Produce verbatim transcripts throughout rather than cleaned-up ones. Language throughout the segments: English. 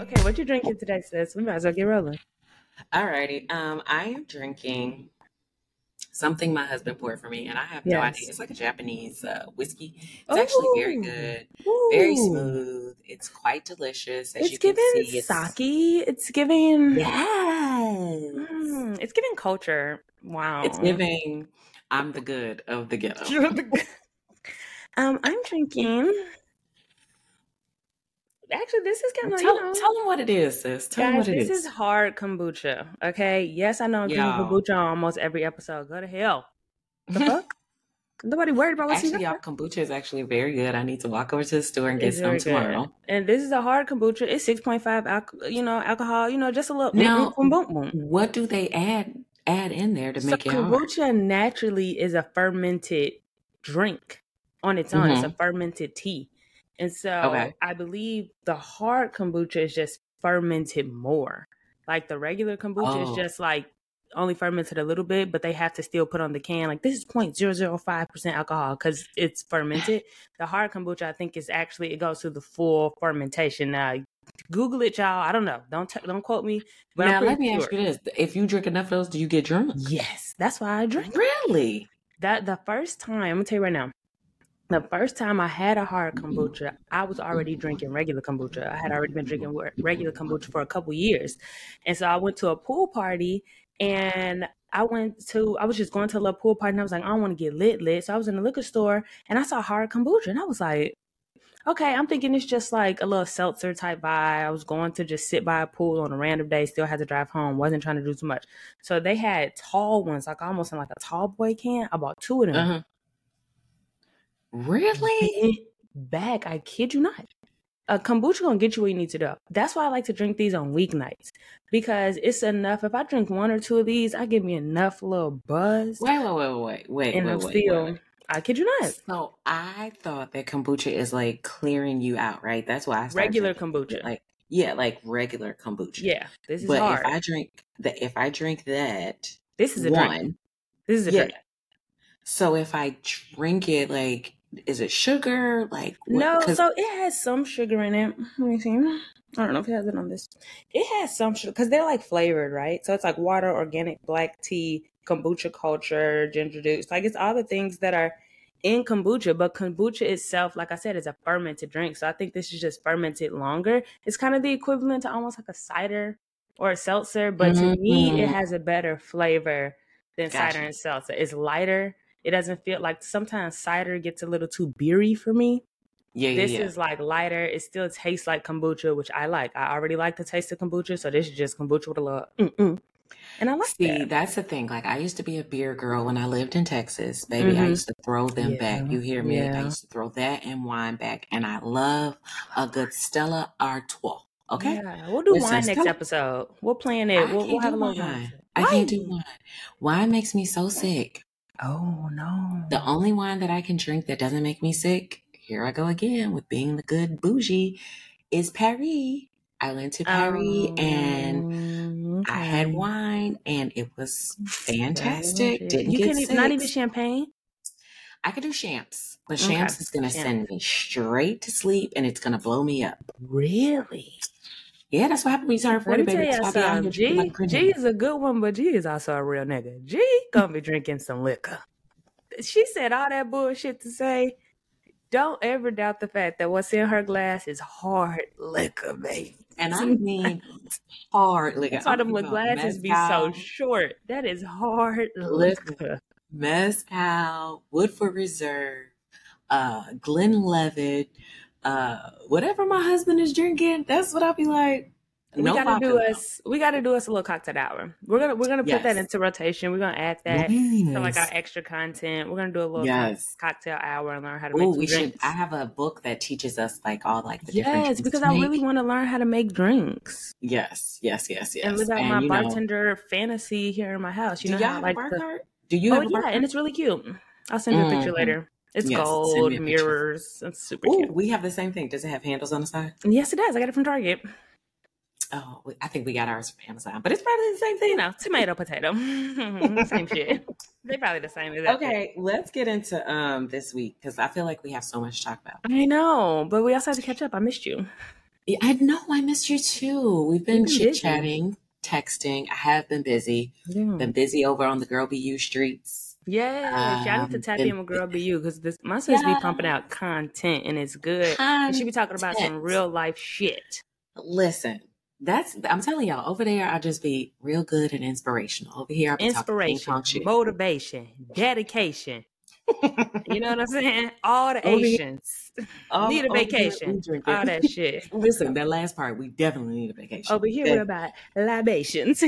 Okay, what you drinking today, sis? We might as well get rolling. Alrighty. Um, I am drinking something my husband poured for me, and I have no idea. Yes. It's like a Japanese uh, whiskey. It's actually very Oh, good, very ooh. smooth. It's quite delicious, as It's you can giving see. It's sake. It's giving. yes, Mm, it's giving culture. it's Wow. giving. I'm the good of the ghetto. You're the- um, I'm drinking. Actually, this is kind of you Tell know, tell them what it is, sis. Tell them guys. what it This is is. hard kombucha. Okay. Yes, I know I'm drinking Y'all. kombucha on almost every episode. Go to hell. The fuck? Nobody worried about what's in Actually, y'all, there. kombucha is actually very good. I need to walk over to the store and get It's some very good. tomorrow. And this is a hard kombucha. It's six point five, alco- you know, alcohol. You know, just a little. Mm-mm, Now, boom, boom, boom. what do they add add in there to So make it hard? kombucha naturally is a fermented drink on its own. It's a Mm-hmm. fermented tea. And so Okay. I believe the hard kombucha is just fermented more. Like the regular kombucha is Oh, just like only fermented a little bit, but they have to still put on the can like this is zero point zero zero five percent alcohol because it's fermented. The hard kombucha, I think, is actually it goes through the full fermentation. Now, Google it, y'all. I don't know. Don't t- don't quote me, but I'm now let pretty me sure. ask you this: if you drink enough of those, do you get drunk? Yes, that's why I drink. Really? That the first time, I'm gonna tell you right now, the first time I had a hard kombucha, I was already drinking regular kombucha. I had already been drinking regular kombucha for a couple years. And so I went to a pool party and I went to, I was just going to a little pool party and I was like, I don't want to get lit lit. So I was in the liquor store and I saw hard kombucha and I was like, okay, I'm thinking it's just like a little seltzer type vibe. I was going to just sit by a pool on a random day, still had to drive home, wasn't trying to do too much. So they had tall ones, like almost in like a tall boy can. I bought two of them. Uh-huh. Really? Back, I kid you not. A kombucha gonna get you where you need to go. That's why I like to drink these on weeknights because it's enough. If I drink one or two of these, I give me enough little buzz. Wait, wait, wait, wait, wait, and wait, I'm wait, still, wait, wait. I kid you not. So I thought that kombucha is like clearing you out, right? That's why I started Regular drinking it. kombucha. Like, yeah, like regular kombucha. Yeah, this is But hard. if I drink the, if I drink that, this is a one, drink. This is a yeah. drink. So if I drink it, like, is it sugar? Like, what? No, 'Cause- so it has some sugar in it. Let me see. I don't know if it has it on this. It has some sugar because they're like flavored, right? So it's like water, organic black tea, kombucha culture, ginger juice. Like it's all the things that are in kombucha, but kombucha itself, like I said, is a fermented drink. So I think this is just fermented longer. It's kind of the equivalent to almost like a cider or a seltzer, but to me, it Mhm. has a better flavor than Gotcha. cider and seltzer. It's lighter. It doesn't feel like sometimes cider gets a little too beery for me. Yeah, yeah, This yeah. is like lighter. It still tastes like kombucha, which I like. I already like the taste of kombucha, so this is just kombucha with a little mm-mm. And I like See, that. that's the thing. Like, I used to be a beer girl when I lived in Texas. Baby, I Mhm. used to throw them Yeah, back. You hear me? I yeah. used to throw that and wine back. And I love a good Stella Artois. Okay? Yeah, we'll do Listen, wine next Stella- episode. We'll plan I it. We'll, can't we'll have do a little wine. wine. I can't do Why? wine. Wine makes me so sick. Oh no. The only wine that I can drink that doesn't make me sick, here I go again with being the good bougie, is Paris. I went to Paris Um, and I had okay. wine and it was fantastic. Didn't You get can sick. not even champagne. I could do Champs, but Okay, Champs is going to Champs. send me straight to sleep and it's going to blow me up. Really? Yeah, that's what happened when you turn Let forty, me tell baby. you That's why I be out something. here drinking G, like a crazy. G is a good one, but G is also a real nigga. G gonna be drinking some liquor. She said all that bullshit to say, don't ever doubt the fact that what's in her glass is hard liquor, baby. And I mean hard liquor. That's why I'm them talking little about glasses be so mezcal, short. That is hard Listen. liquor. mezcal, Woodford Reserve, uh, Glenlivet, uh, whatever my husband is drinking, that's what I'll be like. We No gotta do vodka, though. us. We gotta do us a little cocktail hour. We're gonna we're gonna put that Yes. into rotation. We're gonna add that to like our Yes. extra content. We're gonna do a little co- Yes. cocktail hour and learn how to Oh, make some we should. drinks. I have a book that teaches us like all like the different Yes, drinks because to I make. really want to learn how to make drinks Yes, yes, yes, and yes. live out And my you know, bartender fantasy here in my house. You do know y'all how I have a like bar to. card? Do you Oh have a bar yeah, and card? it's really cute. I'll send you a picture Mhm. later. It's Yes, send gold me a picture. mirrors. It's super Oh, cute. we have the same thing. Does it have handles on the side? Yes, it does. I got it from Target. Oh, we- I think we got ours from Amazon, but it's probably the same You thing. know, tomato, potato, same shit. They probably the same as that. Okay, let's get into um this week because I feel like we have so much to talk about. I know, but we also have to catch up. I missed you. Yeah, I know I missed you too. We've We've been been chit busy. chatting, texting. I have been busy. Yeah. Been busy over on the Girl B U streets. Yes, y'all need to Um, tap been in with Girl Be You because this my sis be pumping yeah, out content and it's good. And she be talking about some content. real life shit. Listen, that's I'm telling y'all over there. I just be real good and inspirational. Over here, I be talking ping Inspiration, pong shit. motivation, dedication. You know what I'm saying? All the over here, Asians. over, Need a over here, we vacation. drinking. All that shit. Listen, that last part, we definitely need a vacation. Over here, we're Okay. about libations.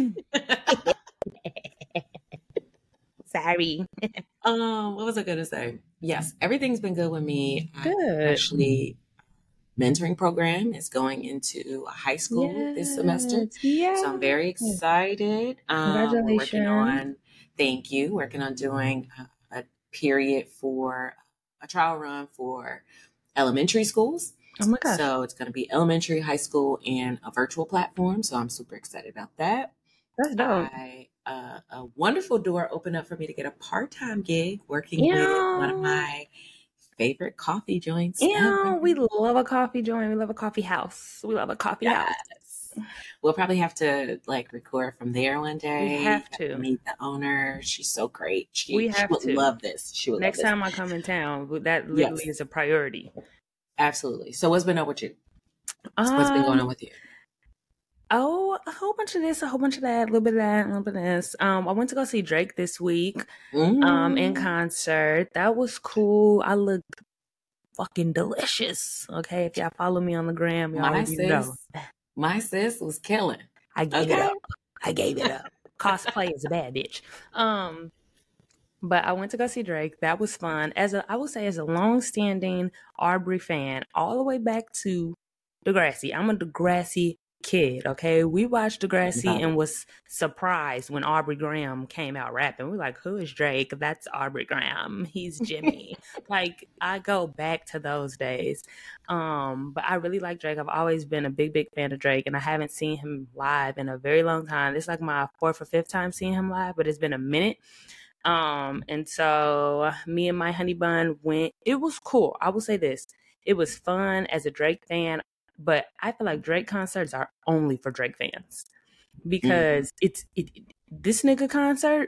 Sorry. um, what was I gonna say? Yes, everything's been good with me. I Good. actually mentoring program is going into a high school this semester. Yes. Yeah. So I'm very excited. Um, we're working Congratulations. on, thank you, working on doing a, a period for a trial run for elementary schools. Oh my gosh. So it's going to be elementary, high school, and a virtual platform. So I'm super excited about that. That's dope. I uh, a wonderful door opened up for me to get a part-time gig working with one of Yeah. my favorite coffee joints ever. Yeah. We love a coffee joint. We love a coffee house. We love a coffee house. Yes. We'll probably have to like record from there one day. We have to. Meet the owner. She's so great. She, We she have would to. love this. She would Next love this. time I come in town, that literally Yes. is a priority. Absolutely. So what's been up with you? Um, What's been going on with you? Oh, a whole bunch of this, a whole bunch of that, a little bit of that, a little bit of this. Um, I went to go see Drake this week, Mm. um, in concert. That was cool. I looked fucking delicious. Okay, if y'all follow me on the gram, y'all My already sis, know. my sis was killing. I gave it Okay. up. I gave it up. Cosplay is a bad bitch. Um, but I went to go see Drake. That was fun. As a, I would say, as a long-standing Aubrey fan, all the way back to Degrassi. I'm a Degrassi kid, okay? We watched Degrassi and was surprised when Aubrey Graham came out rapping. We're like, who is Drake? That's Aubrey Graham. He's Jimmy. Like, I go back to those days. Um, but I really like Drake. I've always been a big, big fan of Drake, and I haven't seen him live in a very long time. It's like my fourth or fifth time seeing him live, but it's been a minute. Um, and so me and my honey bun went. It was cool. I will say this. It was fun as a Drake fan, but I feel like Drake concerts are only for Drake fans because mm-hmm. it's it, it, this nigga concert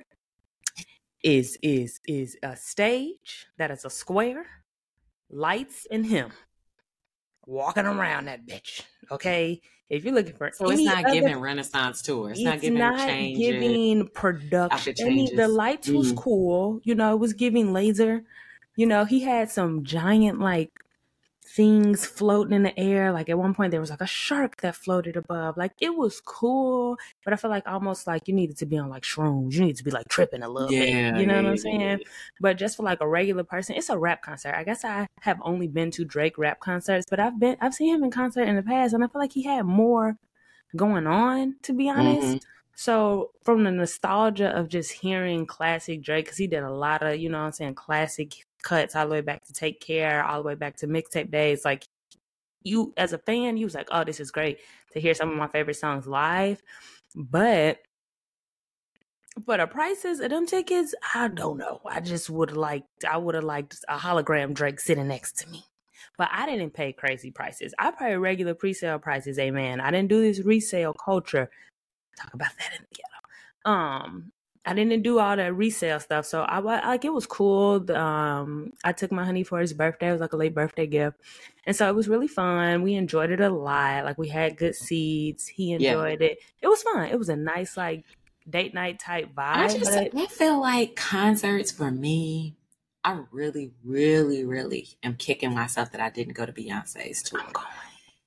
is is is a stage that is a square, lights, and him walking around that bitch. Okay, if you're looking for, so it's not other, giving Renaissance tour. It's, it's not giving not changes, giving production. I mean, the lights mm-hmm. was cool. You know, it was giving laser. You know, he had some giant like things floating in the air. Like at one point there was like a shark that floated above. Like it was cool, but I feel like almost like you needed to be on like shrooms. You need to be like tripping a little yeah, bit. You know yeah, what I'm yeah, saying? Yeah. But just for like a regular person, it's a rap concert. I guess I have only been to Drake rap concerts, but I've been I've seen him in concert in the past, and I feel like he had more going on, to be honest. Mm-hmm. So from the nostalgia of just hearing classic Drake, because he did a lot of, you know what I'm saying, classic cuts all the way back to Take Care, all the way back to mixtape days. Like you, as a fan, you was like, oh, this is great to hear some of my favorite songs live. But for the prices of them tickets, I don't know. I just would have liked, I would have liked a hologram Drake sitting next to me. But I didn't pay crazy prices. I paid regular pre-sale prices, amen. I didn't do this resale culture. Talk about that in the ghetto. Um, I didn't do all that resale stuff, so I like it was cool. Um, I took my honey for his birthday. It was like a late birthday gift, and so it was really fun. We enjoyed it a lot. Like we had good seats. He enjoyed yeah. it. It was fun. It was a nice like date night type vibe. I just but... I feel like concerts for me. I really, really, really am kicking myself that I didn't go to Beyonce's tour. I'm going,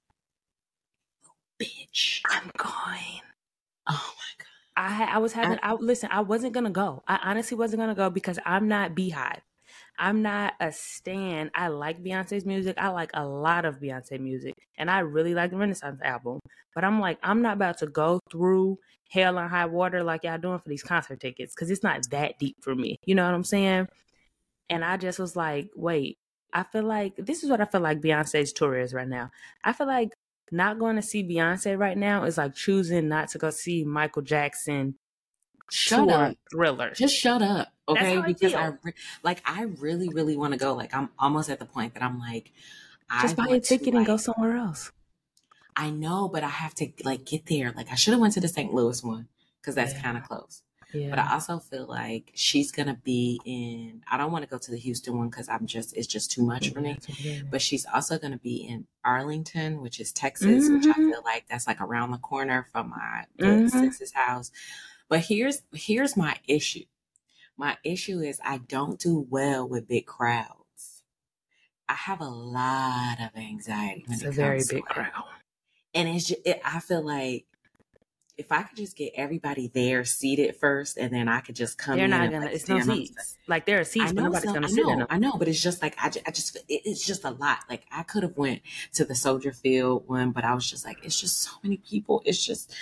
bitch. I'm going. Oh my god. I I was having. I, I listen. I wasn't gonna go. I honestly wasn't gonna go because I'm not Beehive. I'm not a stan. I like Beyonce's music. I like a lot of Beyonce music, and I really like the Renaissance album. But I'm like, I'm not about to go through hell and high water like y'all doing for these concert tickets because it's not that deep for me. You know what I'm saying? And I just was like, wait. I feel like this is what I feel like Beyonce's tour is right now. I feel like not going to see Beyonce right now is like choosing not to go see Michael Jackson shut tour up. Thriller. Just shut up, okay? That's how because I, I re- like I really, really want to go. Like I'm almost at the point that I'm like, just I buy a ticket to, and like, go somewhere else. I know, but I have to like get there. Like I should have went to the Saint Louis one because that's Yeah. kind of close. Yeah. But I also feel like she's gonna be in. I don't want to go to the Houston one because I'm just it's just too much for me. Yeah. But she's also gonna be in Arlington, which is Texas, which I Mhm. feel like that's like around the corner from my the Mhm. sis's house. But here's here's my issue. My issue is I don't do well with big crowds. I have a lot of anxiety when It's it a comes very to big it. crowd. And it's just, it, I feel like if I could just get everybody there seated first, and then I could just come They're in not and gonna. like It's no stand on the seats. Like there are I seats, but know nobody's some, gonna I sit in know, them. I know, but it's just like I, ju- I just it, it's just a lot. Like I could have went to the Soldier Field one, but I was just like, it's just so many people. It's just,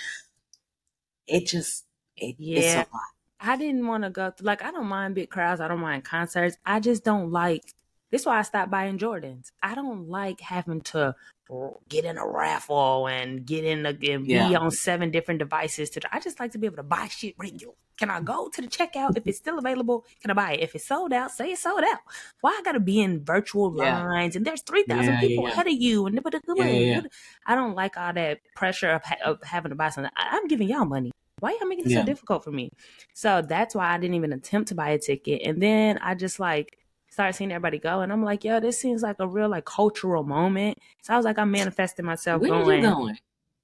it just, it, it's a Yeah, lot. I didn't want to go. Th- like I don't mind big crowds. I don't mind concerts. I just don't like. This is why I stopped buying Jordans. I don't like having to get in a raffle and get in a, and be Yeah. on seven different devices. To I just like to be able to buy shit regular. Can I go to the checkout if it's still available? Can I buy it? If it's sold out, say it's sold out. Why I gotta be in virtual Yeah. lines and there's three thousand Yeah, people yeah, yeah. ahead of you and Yeah, yeah, yeah. I don't like all that pressure of, ha- of having to buy something. I- I'm giving y'all money. Why y'all making it Yeah. so difficult for me? So that's why I didn't even attempt to buy a ticket. And then I just like started seeing everybody go, and I'm like, yo, this seems like a real like cultural moment. So I was like, I'm manifesting myself When are going, you going?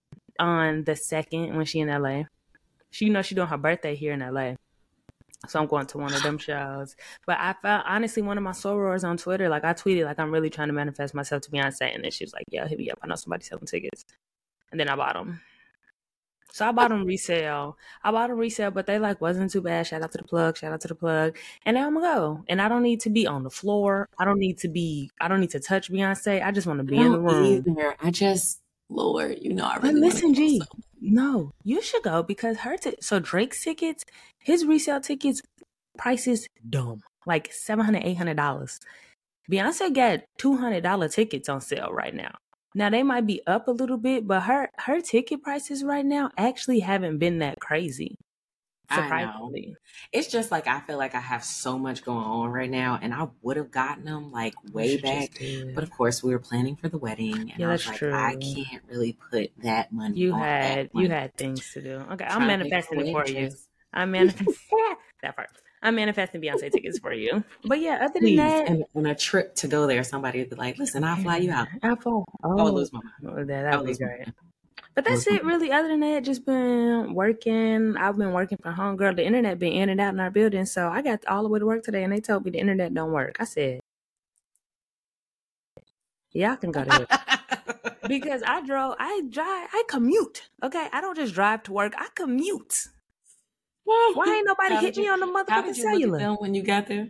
on the second when she in L A. She, you know, she doing her birthday here in L A. So I'm going to one of them shows. But I found, honestly, one of my sorors on Twitter, like I tweeted, like I'm really trying to manifest myself to Beyonce. And then she was like, yeah, hit me up. I know somebody selling tickets. And then I bought them. So I bought them resale. I bought them resale, but they like wasn't too bad. Shout out to the plug. Shout out to the plug. And now I'm gonna go. And I don't need to be on the floor. I don't need to be. I don't need to touch Beyonce. I just want to be in the room. Either. I just, Lord, you know, I But really want listen, to go. G, So. no, you should go because her. T- so Drake's tickets, his resale tickets, prices dumb, like seven hundred, eight hundred dollars. Beyonce got two hundred dollar tickets on sale right now. Now they might be up a little bit, but her her ticket prices right now actually haven't been that crazy. Surprisingly. I know. It's just like I feel like I have so much going on right now, and I would have gotten them like way back. But of course, we were planning for the wedding, and yeah, I was that's like, true. I can't really put that money. You on had that money. you had things to do. Okay, I'm Trying to manifesting make it a for you. waitress. I'm manifesting that part. I'm manifesting Beyonce tickets for you. But yeah, other than Please, that, and, and a trip to go there, somebody would be like, "Listen, I'll fly you out." I fall. I would Oh, lose my mind. oh, that I would would be lose my great. mind. But I that's lose my it, really. Other than that, just been working. I've been working from home, girl. The internet been in and out in our building, so I got all the way to work today, and they told me the internet don't work. I said, y'all can go to it. Because I drove, I drive, I commute. Okay, I don't just drive to work. I commute. Why ain't nobody How hit did you- me on the How motherfucking did you look at cellular? them when you got there?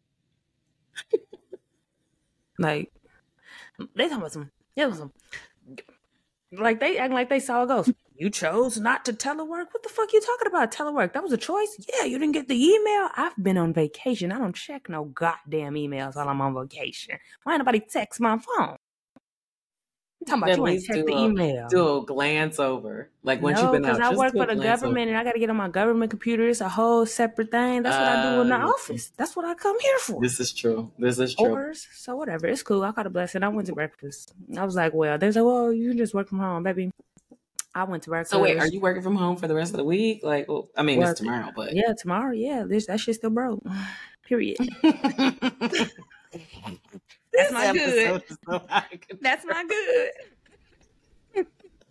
Like they talking about some, yeah, some, like they acting like they saw a ghost. You chose not to telework. What the fuck you talking about? Telework? That was a choice. Yeah, you didn't get the email. I've been on vacation. I don't check no goddamn emails while I'm on vacation. Why ain't nobody text my phone? I'm talking about At you ain't least check do the a, email. do a glance over. Like once you've No, been because out, I just work do a for the glance over. government and I got to get on my government computer. It's a whole separate thing. That's what I do in the Uh, office. That's what I come here for. This is true. This is true. Orders. So whatever. It's cool. I caught a blessing. I went to breakfast. I was like, well, they said, well, you can just work from home, baby. I went to breakfast. So wait, are you working from home for the rest of the week? Like, well, I mean, Well, it's tomorrow, but yeah, tomorrow. Yeah, this that shit still broke. Period. That's my good. So That's my good.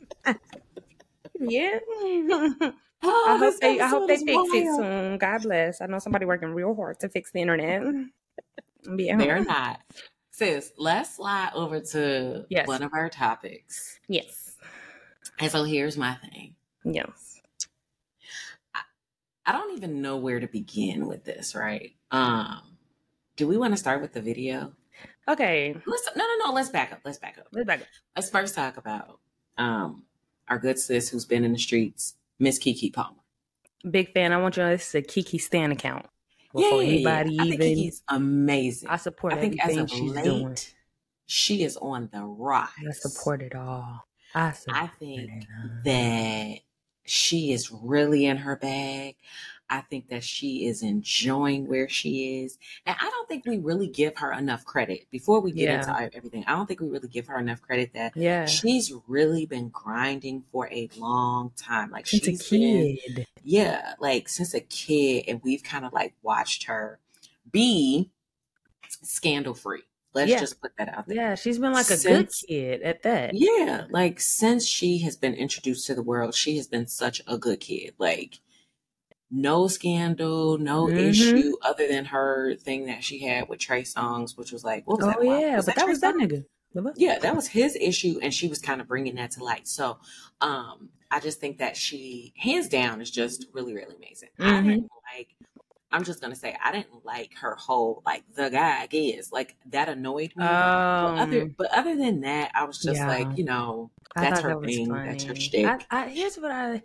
Yeah. oh, I hope this they. I hope they episode fix is it wild. soon. God bless. I know somebody working real hard to fix the internet. Be at They're home. not. Sis, let's slide over to Yes. one of our topics. Yes. And so here's my thing. Yes. I, I don't even know where to begin with this, right? Um, do we want to start with the video? Okay. Let's no no no, let's back up. Let's back up. Let's back up. Let's first talk about um our good sis who's been in the streets, Miss Keke Palmer. Big fan. I want you to know this is a Keke Stan account. Yeah, Before yeah, yeah. anybody I think even, Keke's amazing. I support I think as everything of she's late, doing. she is on the rise. I support it all. I support I think it all. that she is really in her bag. I think that she is enjoying where she is. And I don't think we really give her enough credit. Before we get Yeah. into everything, I don't think we really give her enough credit that Yeah. she's really been grinding for a long time. Like Since a she's been, kid. yeah, like since a kid. And we've kind of like watched her be scandal free. Let's Yeah. just put that out there. Yeah, she's been like a Since- good kid at that. Yeah, like since she has been introduced to the world, she has been such a good kid. Like no scandal, no Mhm. issue other than her thing that she had with Trey Songz, which was like, what was Oh that? one? yeah, Was but that Trey was that Songz? nigga. What? Yeah, that was his issue, and she was kind of bringing that to light. So, um, I just think that she, hands down, is just really, really amazing. I Mhm. didn't like. I'm just gonna say I didn't like her whole like the guy is like that annoyed me. but other, Um, but other than that, I was just yeah. like, you know, I that's thought her that was thing, funny. that's her shtick. I, I, here's what I.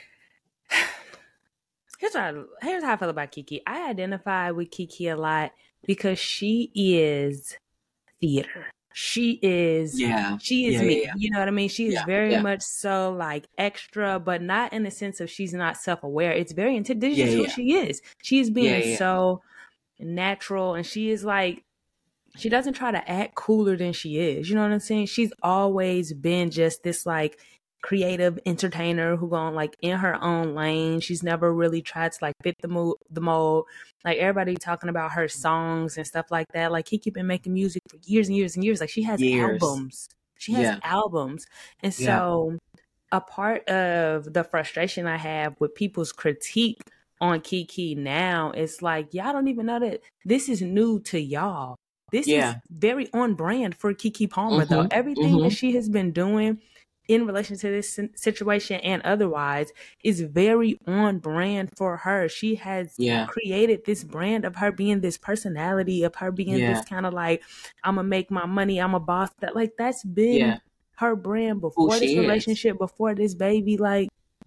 Here's what I, here's how I feel about Kiki. I identify with Kiki a lot because she is theater. She is yeah, she is yeah, me. yeah, yeah. You know what I mean? She is Yeah, very yeah. much so like extra, but not in the sense of she's not self-aware. It's very intense. This is Yeah, just who yeah. she is. She's being Yeah, yeah. so natural, and she is like, she doesn't try to act cooler than she is. You know what I'm saying? She's always been just this like creative entertainer who gone like in her own lane. She's never really tried to like fit the mold, the mold. Like everybody talking about her songs and stuff like that. Like Kiki been making music for years and years and years. Like she has Years. albums. She has Yeah. albums. And Yeah. so a part of the frustration I have with people's critique on Kiki now is like, y'all don't even know that this is new to y'all. This Yeah. is very on brand for Kiki Palmer, Mhm, though. Everything mhm. that she has been doing in relation to this sin- situation and otherwise is very on brand for her. She has Yeah. created this brand of her being this personality, of her being Yeah. this kind of like, I'm gonna make my money, I'm a boss. That like that's been Yeah. her brand before she this is. relationship, before this baby. Like,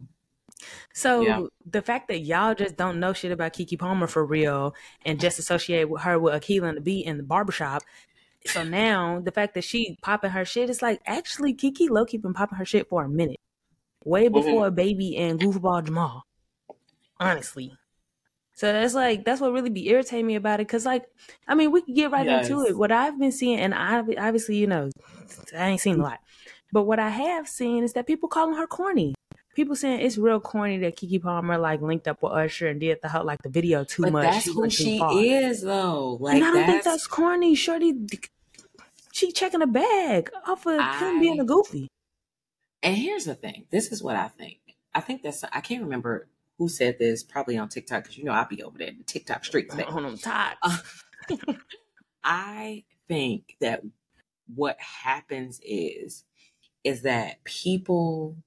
so Yeah. the fact that y'all just don't know shit about Kiki Palmer for real and just associate with her with Akilah and the Beat in the barbershop. So now the fact that she popping her shit, it's like actually Kiki low-key been popping her shit for a minute. Way before Baby and Goofball Jamal. Honestly. So that's like, that's what really be irritating me about it. Cause like, I mean, we could get right Yes. into it. What I've been seeing, and I obviously, you know, I ain't seen a lot, but what I have seen is that people calling her corny. People saying it's real corny that Kiki Palmer like linked up with Usher and did the whole like the video too But much. that's She who went too she far. is, though. Like And I don't think that's, that's corny. Shorty, she checking a bag off of him being I- a goofy. and here's the thing. This is what I think. I think that's, I can't remember who said this, probably on TikTok, because you know I'll be over there in the TikTok streets. there. On them tots. Uh, I think that what happens is, is that people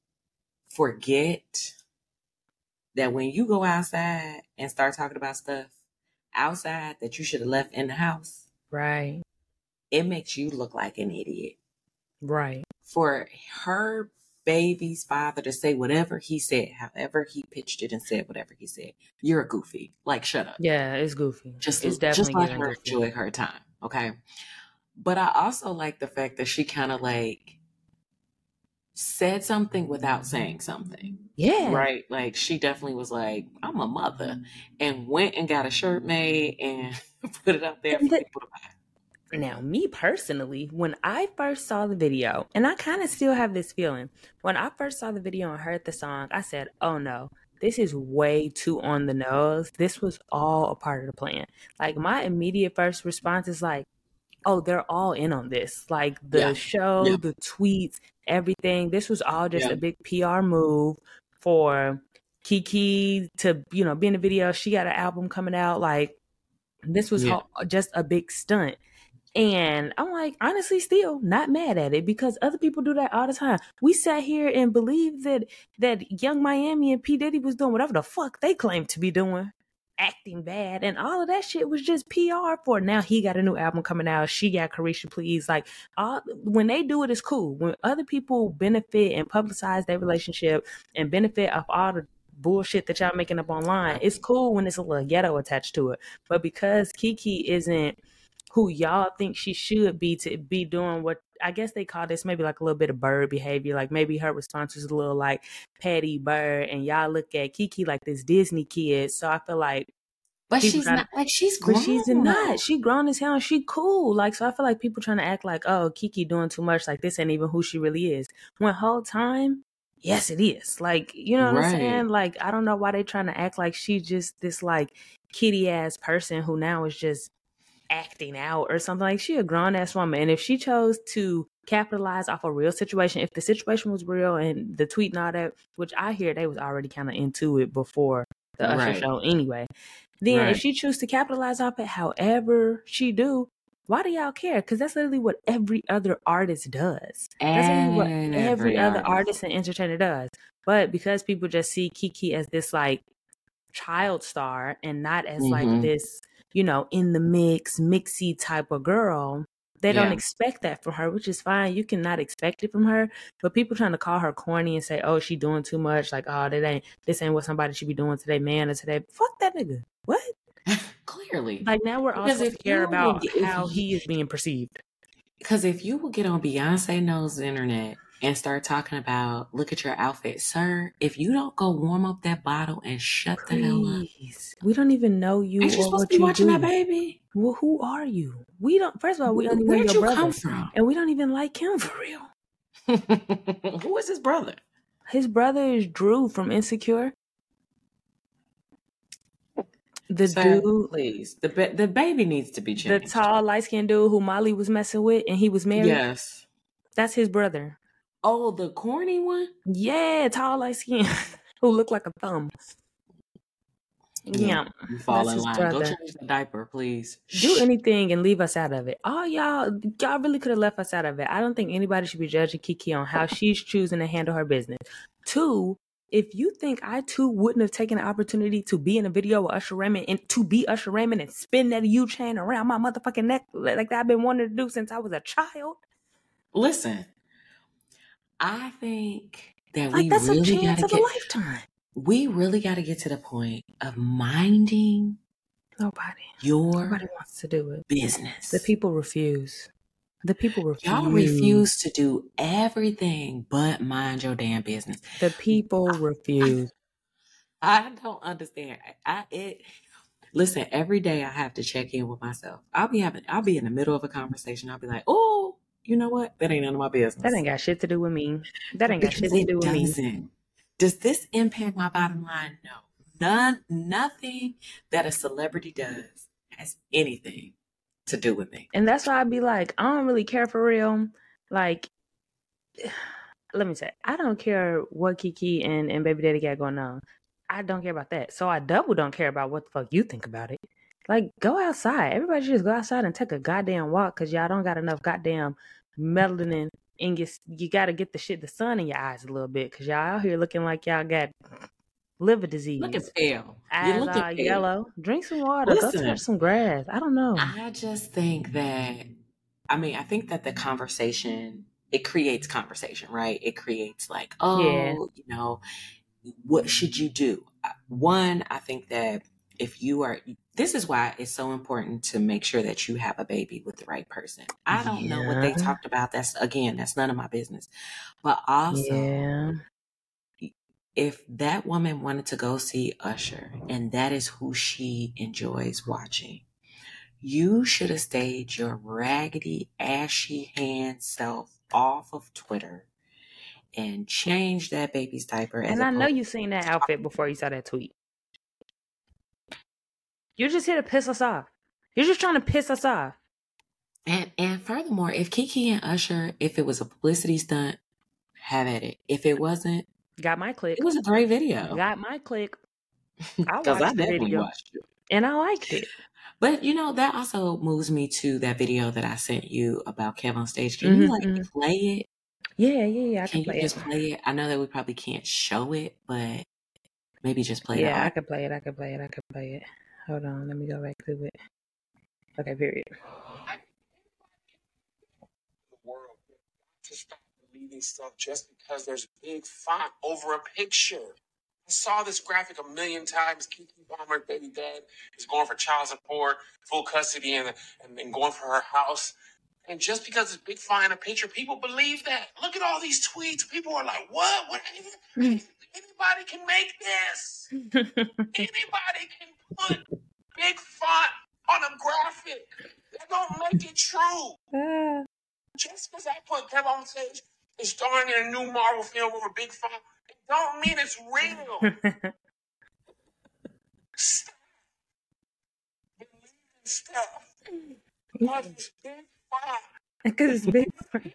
forget that when you go outside and start talking about stuff outside that you should have left in the house, Right. it makes you look like an idiot. Right. For her baby's father to say whatever he said, however he pitched it and said whatever he said, you're a goofy. Like, shut up. Yeah, it's goofy. Just, it's just definitely let getting her goofy. enjoy her time. Okay. But I also like the fact that she kind of like said something without saying something. Yeah. Right? Like she definitely was like, I'm a mother, and went and got a shirt made and put it up there for And the- people to buy. Now, me personally, when I first saw the video, and I kind of still have this feeling, when I first saw the video and heard the song, I said, oh no, this is way too on the nose. This was all a part of the plan. Like, my immediate first response is like, oh, they're all in on this. Like, the Yeah. show, Yeah. the tweets, everything. This was all just Yeah. a big P R move for Kiki to, you know, be in the video. She got an album coming out. Like, this was Yeah. ho- just a big stunt. And I'm like, honestly, still not mad at it because other people do that all the time. We sat here and believed that that Young Miami and P. Diddy was doing whatever the fuck they claimed to be doing, acting bad, and all of that shit was just P R for. Now he got a new album coming out. She got Carisha Please. Like, all, when they do it, it's cool. When other people benefit and publicize their relationship and benefit of all the bullshit that y'all making up online, it's cool when it's a little ghetto attached to it. But because Kiki isn't who y'all think she should be to be doing what I guess they call this maybe like a little bit of bird behavior. Like maybe her response was a little like Patty Bird, and y'all look at Kiki like this Disney kid. So I feel like, but she's not to, like she's grown. But she's not. She grown as hell and she cool. Like, so I feel like people trying to act like, oh, Kiki doing too much. Like this ain't even who she really is. When whole time, yes, it is. Like, you know what right. I'm saying? Like, I don't know why they trying to act like she's just this like kitty ass person who now is just acting out or something. Like, she a grown ass woman, and if she chose to capitalize off a real situation, if the situation was real and the tweet and all that, which I hear they was already kind of into it before the Usher right. show anyway, then right. if she choose to capitalize off it however she do, why do y'all care? Because that's literally what every other artist does. That's literally what every, every other artist. artist and entertainer does. But because people just see Kiki as this like child star and not as mm-hmm. like this, you know, in the mix, mixy type of girl, they yeah. don't expect that from her, which is fine. You cannot expect it from her. But people trying to call her corny and say, oh, she doing too much. Like, oh, that ain't, this ain't what somebody should be doing today, man, or today. Fuck that nigga. What? Clearly. Like, now we're all supposed to care about get, how you, he is being perceived. Because if you will get on Beyonce Knows Internet and start talking about, look at your outfit, sir, if you don't go warm up that bottle and shut Please. the hell up. We don't even know you Ain't or you supposed what to be you watching do. that baby? Well, who are you? We don't, first of all, we don't even Where'd know your you brother. come from? And we don't even like him for real. Who is his brother? His brother is Drew from Insecure. The Sir, dude, please. The ba- the baby needs to be changed. The tall, light-skinned dude who Molly was messing with and he was married. Yes. That's his brother. Oh, the corny one? Yeah, tall, light-skinned, who looked like a thumb. Yeah. yeah. You fall in line. Brother. Go change the diaper, please. Do anything and leave us out of it. Oh, y'all, y'all really could have left us out of it. I don't think anybody should be judging Kiki on how she's choosing to handle her business. Two, if you think I too wouldn't have taken the opportunity to be in a video with Usher Raymond and to be Usher Raymond and spin that U chain around my motherfucking neck like that I've been wanting to do since I was a child. Listen, I think that like we that's really a chance gotta of get, a lifetime. We really got to get to the point of minding. Nobody. Your Nobody wants to do it. Business. The people refuse. The people refuse. Y'all refuse to do everything but mind your damn business. The people I, refuse. I, I don't understand. I it. Listen, every day I have to check in with myself. I'll be having. I'll be in the middle of a conversation. I'll be like, oh, you know what? That ain't none of my business. That ain't got shit to do with me. That ain't got because shit to do with doesn't. me. Does this impact my bottom line? No. None. Nothing that a celebrity does has anything to do with me. And that's why I'd be like, I don't really care for real. Like, let me say, I don't care what Kiki and, and Baby Daddy got going on. I don't care about that. So I double don't care about what the fuck you think about it. Like, go outside. Everybody should just go outside and take a goddamn walk because y'all don't got enough goddamn melanin in your, you got to get the shit, the sun in your eyes a little bit because y'all out here looking like y'all got liver disease. Look at pale. Eyes You're all yellow. Drink some water. Listen, go touch some grass. I don't know. I just think that, I mean, I think that the conversation, it creates conversation, right? It creates like, oh, yeah. you know, what should you do? One, I think that if you are, this is why it's so important to make sure that you have a baby with the right person. I don't yeah. know what they talked about. That's, again, that's none of my business. But also, yeah. if that woman wanted to go see Usher and that is who she enjoys watching, you should have stayed your raggedy, ashy hand self off of Twitter and changed that baby's diaper. And I know you seen that outfit before you saw that tweet. You're just here to piss us off. You're just trying to piss us off. And and furthermore, if Kiki and Usher, if it was a publicity stunt, have at it. If it wasn't, got my click. It was a great video. Got my click. I watched I the video. Watched it. And I liked it. But, you know, that also moves me to that video that I sent you about Kev on Stage. Can mm-hmm, you, like, mm-hmm. play it? Yeah, yeah, yeah. I can, can play you it. just play it? I know that we probably can't show it, but maybe just play yeah, it. Yeah, I could play it. I could play it. I could play it. Hold on. Let me go back to it. Okay, period. The world to stop believing stuff just because there's big font over a picture. I saw this graphic a million times. Kiki Palmer, baby dad, is going for child support, full custody, and, and, and going for her house. And just because it's big fine a picture, people believe that. Look at all these tweets. People are like, what? What? Anybody can make this. Anybody can put big font on a graphic. That don't make it true. Ah. Just because I put Kev on stage is starring in a new Marvel film with a big font, it don't mean it's real. Stop. Believe in stuff. Because it's big font. Because it's big.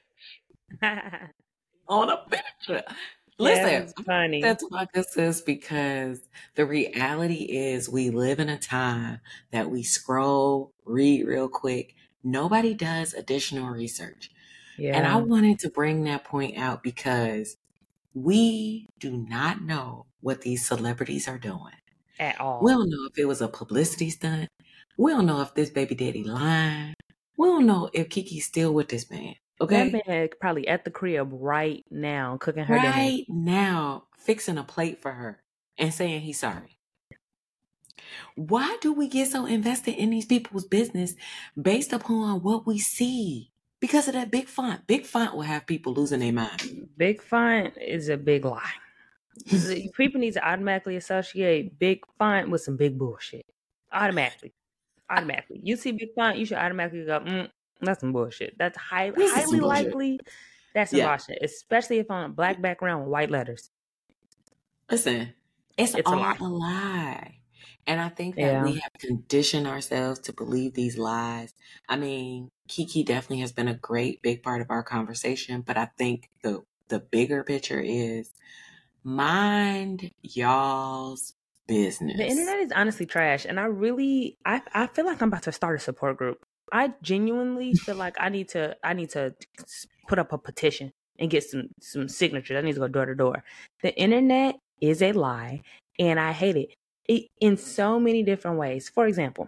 On a picture. Listen, Yeah, it's funny. that's why this is, because the reality is we live in a time that we scroll, read real quick. Nobody does additional research. And I Yeah, wanted to bring that point out because we do not know what these celebrities are doing. at We all. don't know if it was a publicity stunt. We don't know if this baby daddy lying. We don't know if Kiki's still with this man. That Okay? man probably at the crib right now cooking her dinner. Right now, fixing a plate for her and saying he's sorry. Why do we get so invested in these people's business based upon what we see? Because of that big font. Big font will have people losing their mind. Big font is a big lie. The- People need to automatically associate big font with some big bullshit. Automatically. Automatically. You see big font, you should automatically go, mm, that's some bullshit. That's high, This is some highly bullshit. likely that's some Yeah. bullshit, especially if on a black background with white letters. Listen, it's, It's a all lie. a lie. And I think that Yeah. we have conditioned ourselves to believe these lies. I mean, Kiki definitely has been a great big part of our conversation, but I think the the bigger picture is mind y'all's business. The internet is honestly trash, and I really, I, I feel like I'm about to start a support group. I genuinely feel like I need to, I need to put up a petition and get some some signatures. I need to go door to door. The internet is a lie, and I hate it. It in so many different ways. For example,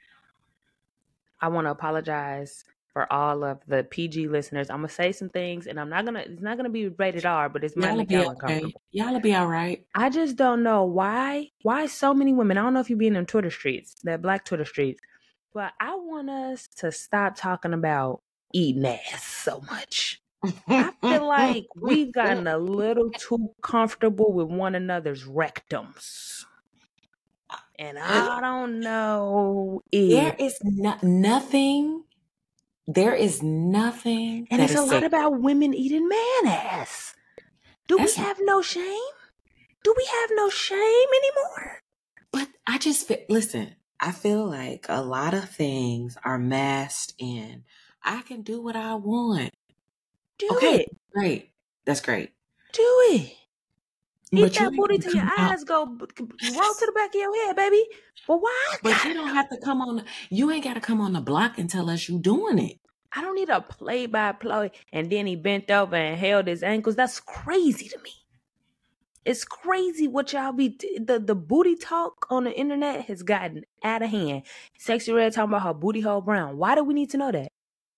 I want to apologize for all of the P G listeners. I'm gonna say some things, and I'm not gonna. It's not gonna be rated R, but it's might Y'all will make be y'all okay. uncomfortable. Y'all will be all right. I just don't know why. Why so many women? I don't know if you be in them Twitter streets, that black Twitter streets, but I want us to stop talking about eating ass so much. I feel like we've gotten a little too comfortable with one another's rectums, and I don't know There if. is no, nothing. There is nothing. And that it's is a lot safe. about women eating man ass. Do That's- we have no shame? Do we have no shame anymore? But I just feel, listen, I feel like a lot of things are masked in. I can do what I want. Do Okay, it. great. That's great. Do it. Eat But you that ain't booty gonna till your come out- eyes go b- b- roll to the back of your head, baby. But why? I But gotta you don't know? have to come on. You ain't got to come on the block and tell us you doing it. I don't need a play by play. And then he bent over and held his ankles. That's crazy to me. It's crazy what y'all be. T- the the booty talk on the internet has gotten out of hand. Sexy Red talking about her booty hole brown. Why do we need to know that?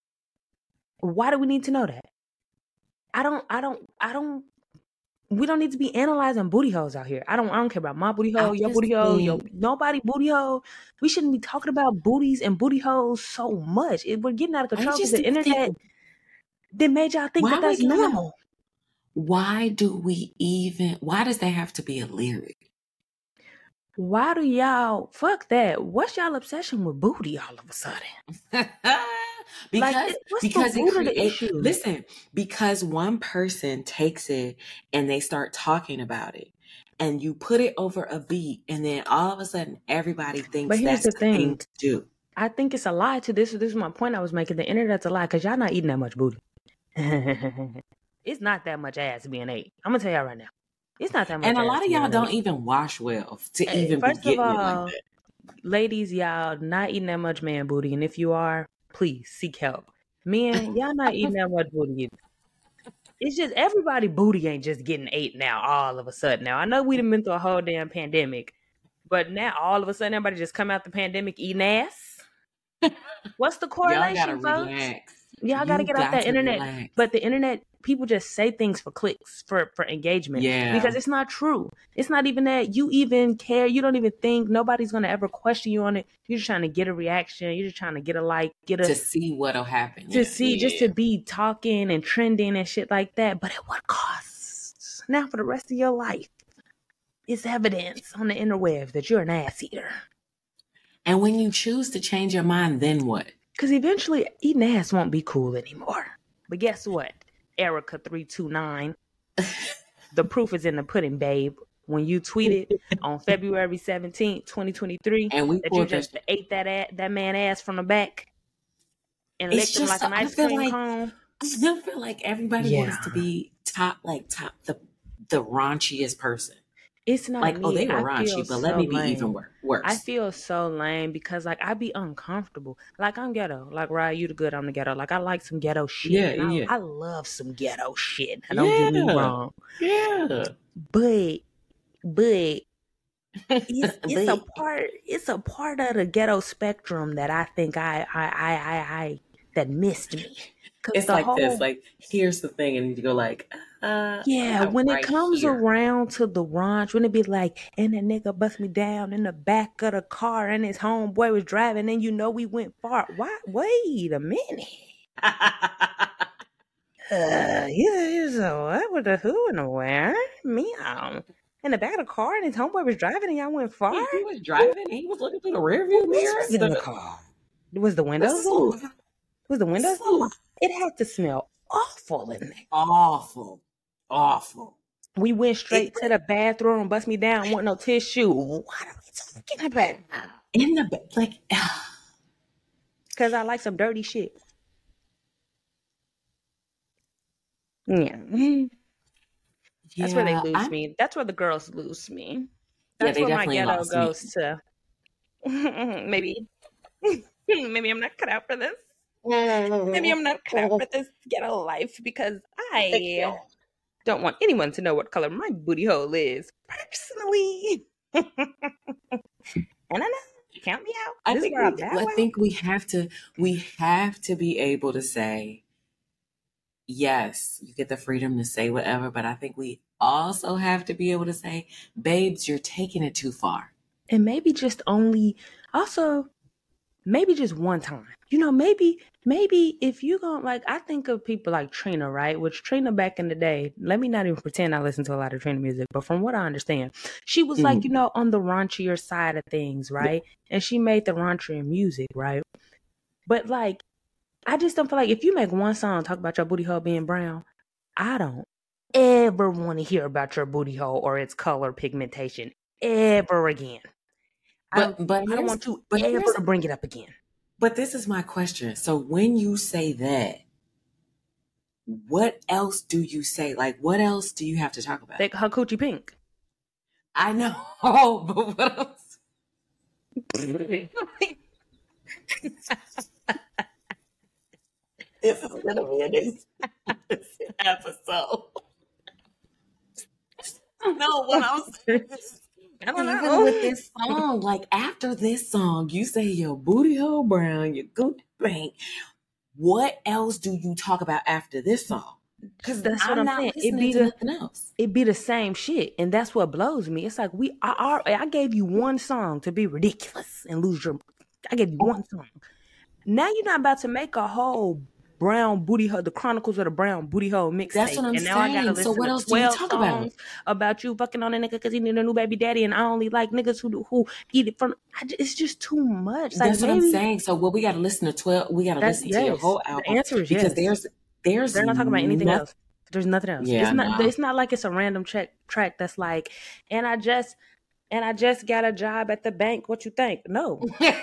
Why do we need to know that? I don't. I don't. I don't. We don't need to be analyzing booty holes out here. I don't. I don't care about my booty hole, I your just booty hole, your think- nobody booty hole. We shouldn't be talking about booties and booty holes so much. It, we're getting out of I control because just the think- internet then made y'all think Why that that's we gotta- normal. Why do we even? Why does that have to be a lyric? Why do y'all fuck that? What's y'all obsession with booty all of a sudden? because it- what's the because it root of the create, issue? listen, because one person takes it and they start talking about it, and you put it over a beat, and then all of a sudden everybody thinks But here's that's the the thing thing. to do. I think it's a lie to this. This is my point I was making. The internet's a lie because y'all not eating that much booty. It's not that much ass being ate. I'm gonna tell y'all right now. It's not that much. And a ass lot of being y'all don't ate. even wash well to Hey, even first be of getting it all, like that. ladies, y'all not eating that much man booty, and if you are, please seek help. Men, y'all not eating that much booty either. It's just everybody booty ain't just getting ate now all of a sudden. Now I know we done been through a whole damn pandemic, but now all of a sudden everybody just come out the pandemic eating ass. What's the Y'all gotta correlation, folks? relax. Y'all gotta You get off got that to internet. relax. But the internet people just say things for clicks, for for engagement, Yeah. because it's not true. It's not even that you even care. You don't even think nobody's gonna ever question you on it. You're just trying to get a reaction. You're just trying to get a like, get a to see what'll happen. to Yeah. see, just to be talking and trending and shit like that. But at what cost? Now for the rest of your life, it's evidence on the interwebs that you're an ass eater. And when you choose to change your mind, then what? Because eventually eating ass won't be cool anymore. But guess what? Erica three two nine. The proof is in the pudding, babe. When you tweeted on February seventeenth, twenty twenty-three, And we that you pulled just that. ate that ass, that man ass from the back and It's licked him just like so- an I ice feel cream like- cone. I still feel like everybody Yeah. wants to be top, like top, the the raunchiest person. It's not Like, me. oh, they were I raunchy, feel but let so me be lame. even wor- worse. I feel so lame because, like, I be uncomfortable. Like, I'm ghetto. Like, Ryan, you the good, I'm the ghetto. Like, I like some ghetto shit. Yeah, and I, yeah. I love some ghetto shit. Now, don't get me Yeah. wrong. Yeah. But, but, it's, it's a But- part, it's a part of the ghetto spectrum that I think I, I, I, I, I that missed me. 'Cause It's the like whole, this. Like, here's the thing, and you go like, uh, Yeah, I'm when right it comes here. around to the raunch, when it be like, and that nigga bust me down in the back of the car and his homeboy was driving, and you know we went far. Why? Wait a minute. Uh, yeah, so what with the who and the where? Meow. In the back of the car and his homeboy was driving and y'all went far? He, he was driving and he was looking through the rearview mirror. Was in the car? Was the windows? So Was the windows? so It had to smell awful in there. awful. Awful. We went straight to the bathroom, bust me down, want no tissue. What are we talking about? In the ba- like Because I like some dirty shit. Yeah. That's where they Yeah, lose I- me. That's where the girls lose me. Yeah, That's they where my definitely ghetto lost me. goes to. Maybe. Maybe I'm not cut out for this. Maybe I'm not cut out for this ghetto life because I don't want anyone to know what color my booty hole is personally. And I know, count me out. I This think is where I'm we, at. I think we have to we have to be able to say yes, you get the freedom to say whatever, but I think we also have to be able to say, babes, you're taking it too far. And maybe just only, also, maybe just one time. You know, maybe, maybe if you going like, I think of people like Trina, right? Which Trina back in the day, let me not even pretend I listen to a lot of Trina music, but from what I understand, she was like, Mhm. you know, on the raunchier side of things, right? And she made the raunchier music, right? But like, I just don't feel like if you make one song talk about your booty hole being brown, I don't ever want to hear about your booty hole or its color pigmentation ever again. I But don't, but I don't here's- want you but ever here's- to bring it up again. But this is my question. So when you say that, what else do you say? Like, what else do you have to talk about? Like her coochie pink. I know, but what else? This is gonna be a new episode. No, what I'm saying is, I don't even know. with this song, like after this song, you say your booty hole brown, your good bank. What else do you talk about after this song? Because That's what I'm not saying. It listening be to the- nothing else. It be the same shit, and that's what blows me. It's like we, I, I, I gave you one song to be ridiculous and lose your. I gave you one song. Now you're not about to make a whole brown booty hole, the Chronicles of the Brown Booty Hole mixtape. That's what I'm and now I gotta saying. listen So what to else do you twelve talk about? songs about you fucking on a nigga because he need a new baby daddy, and I only like niggas who who eat it from. I ju- it's just too much. Like That's what I'm maybe- saying. So what we got to listen to twelve. We got to That's- listen to your yes. whole The album. answer is because yes. there's there's They're not talking about anything noth- else. There's nothing else. Yeah, it's not. no. It's not like it's a random check track that's like, and I just, and I just got a job at the bank. What you think? No,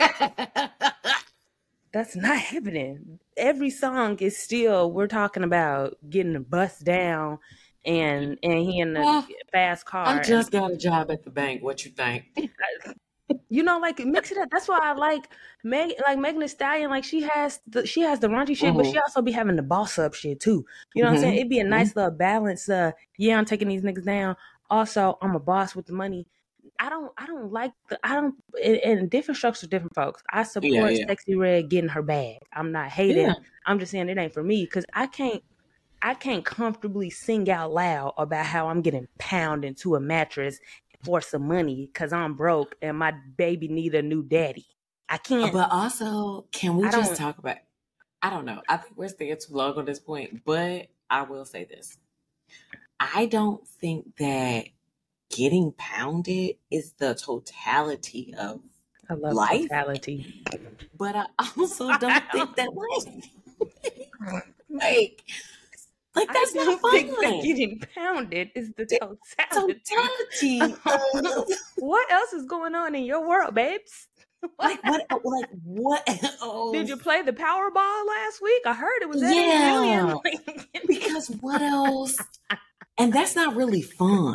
that's not happening. Every song is still we're talking about getting a bust down, and and he in the Well, fast car. I and- just got a job at the bank. What you think? You know, like mix it up. That's why I like Meg, like Megan Thee Stallion. Like she has the she has the raunchy shit, but Mhm. she also be having the boss up shit too. You know what I'm saying? Mhm. It'd be a nice little balance. Uh, yeah, I'm taking these niggas down. Also, I'm a boss with the money. I don't, I don't like the, I don't, and, and different strokes for different folks. I support Yeah, yeah. Sexy Red getting her bag. I'm not hating. Yeah. I'm just saying it ain't for me because I can't. I can't comfortably sing out loud about how I'm getting pounded into a mattress for some money because I'm broke and my baby need a new daddy. I can't. But also, can we I just don't. talk about? I don't know. I think we're staying too long on this point, but I will say this: I don't think that getting pounded is the totality of I love life, totality. but I also don't think that life, like, like I that's not don't think that fun. getting pounded is the The totality. totality of What else is going on in your world, babes? like what, like what? Oh, Did you play the Powerball last week? I heard it was at eight yeah, million. because what else? And that's not really fun.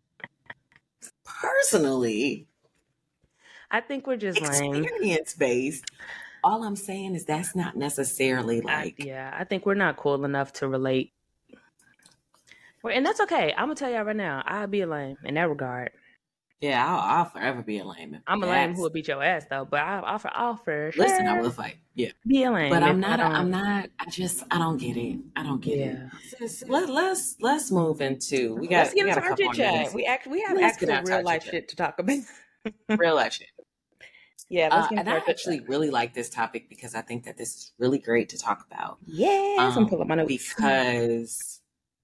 Personally, I think we're just lame. experience based. All I'm saying is that's not necessarily I, like yeah, I think we're not cool enough to relate. Well, and that's okay. I'm gonna tell y'all right now, I'll be a lame in that regard. yeah, I'll, I'll forever be a lame. if I'm a lame who will that's beat your ass though, but I'll, I'll, for, I'll for listen, I sure will fight. Yeah, be a lame. but I'm if I not. A, don't. I'm not. I just. I don't get it. I don't get Yeah. it. So, let, let's let's move into. We got. Let's get we got into a our couple chit more chat. minutes. We actually we have Let's get actual out to our real life chit-chat. shit to talk about. Real life shit. Yeah, let's Uh, get and into I our chit actually chat. really like this topic because I think that this is really great to talk about. Yes, I'm Um, pulling up my notes. because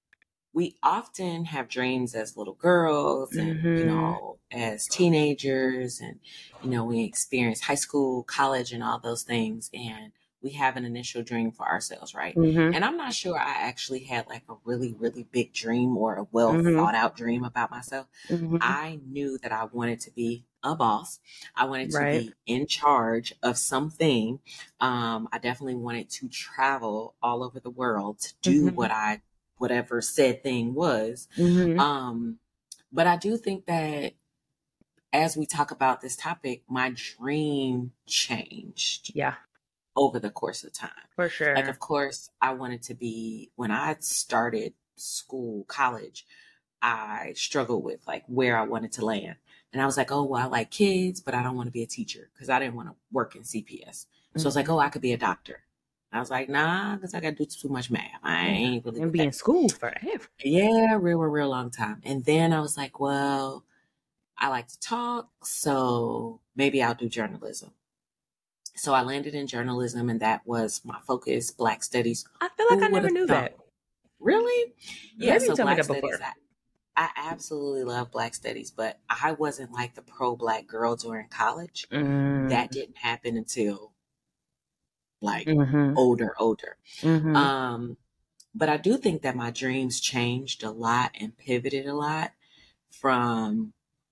we often have dreams as little girls and, you Mhm. know, as teenagers, and, you know, we experience high school, college, and all those things. And we have an initial dream for ourselves, right? Mhm. And I'm not sure I actually had like a really, really big dream or a well Mhm. thought out dream about myself. Mhm. I knew that I wanted to be a boss. I wanted to Right. be in charge of something. Um, I definitely wanted to travel all over the world to do Mhm. what I, whatever said thing was. Mhm. Um, but I do think that as we talk about this topic, my dream changed Yeah, over the course of time. for Like, sure. of course, I wanted to be, when I started school, college, I struggled with like where I wanted to land. And I was like, oh, well, I like kids, but I don't want to be a teacher because I didn't want to work in C P S. So I was like, Mhm. oh, I could be a doctor. I was like, nah, because I got to do too much math. I Yeah, ain't really and with be in that. school forever. Yeah, real, real, real long time. And then I was like, well, I like to talk, so maybe I'll do journalism. So I landed in journalism, and that was my focus, Black Studies. I feel like Who I would never have knew thought? that. Really? Yeah, Maybe you so told me Black that Studies, before. I, I absolutely love Black Studies, but I wasn't like the pro Black girl during college. Mm. That didn't happen until like Mhm. older, older. Mhm. Um, but I do think that my dreams changed a lot and pivoted a lot from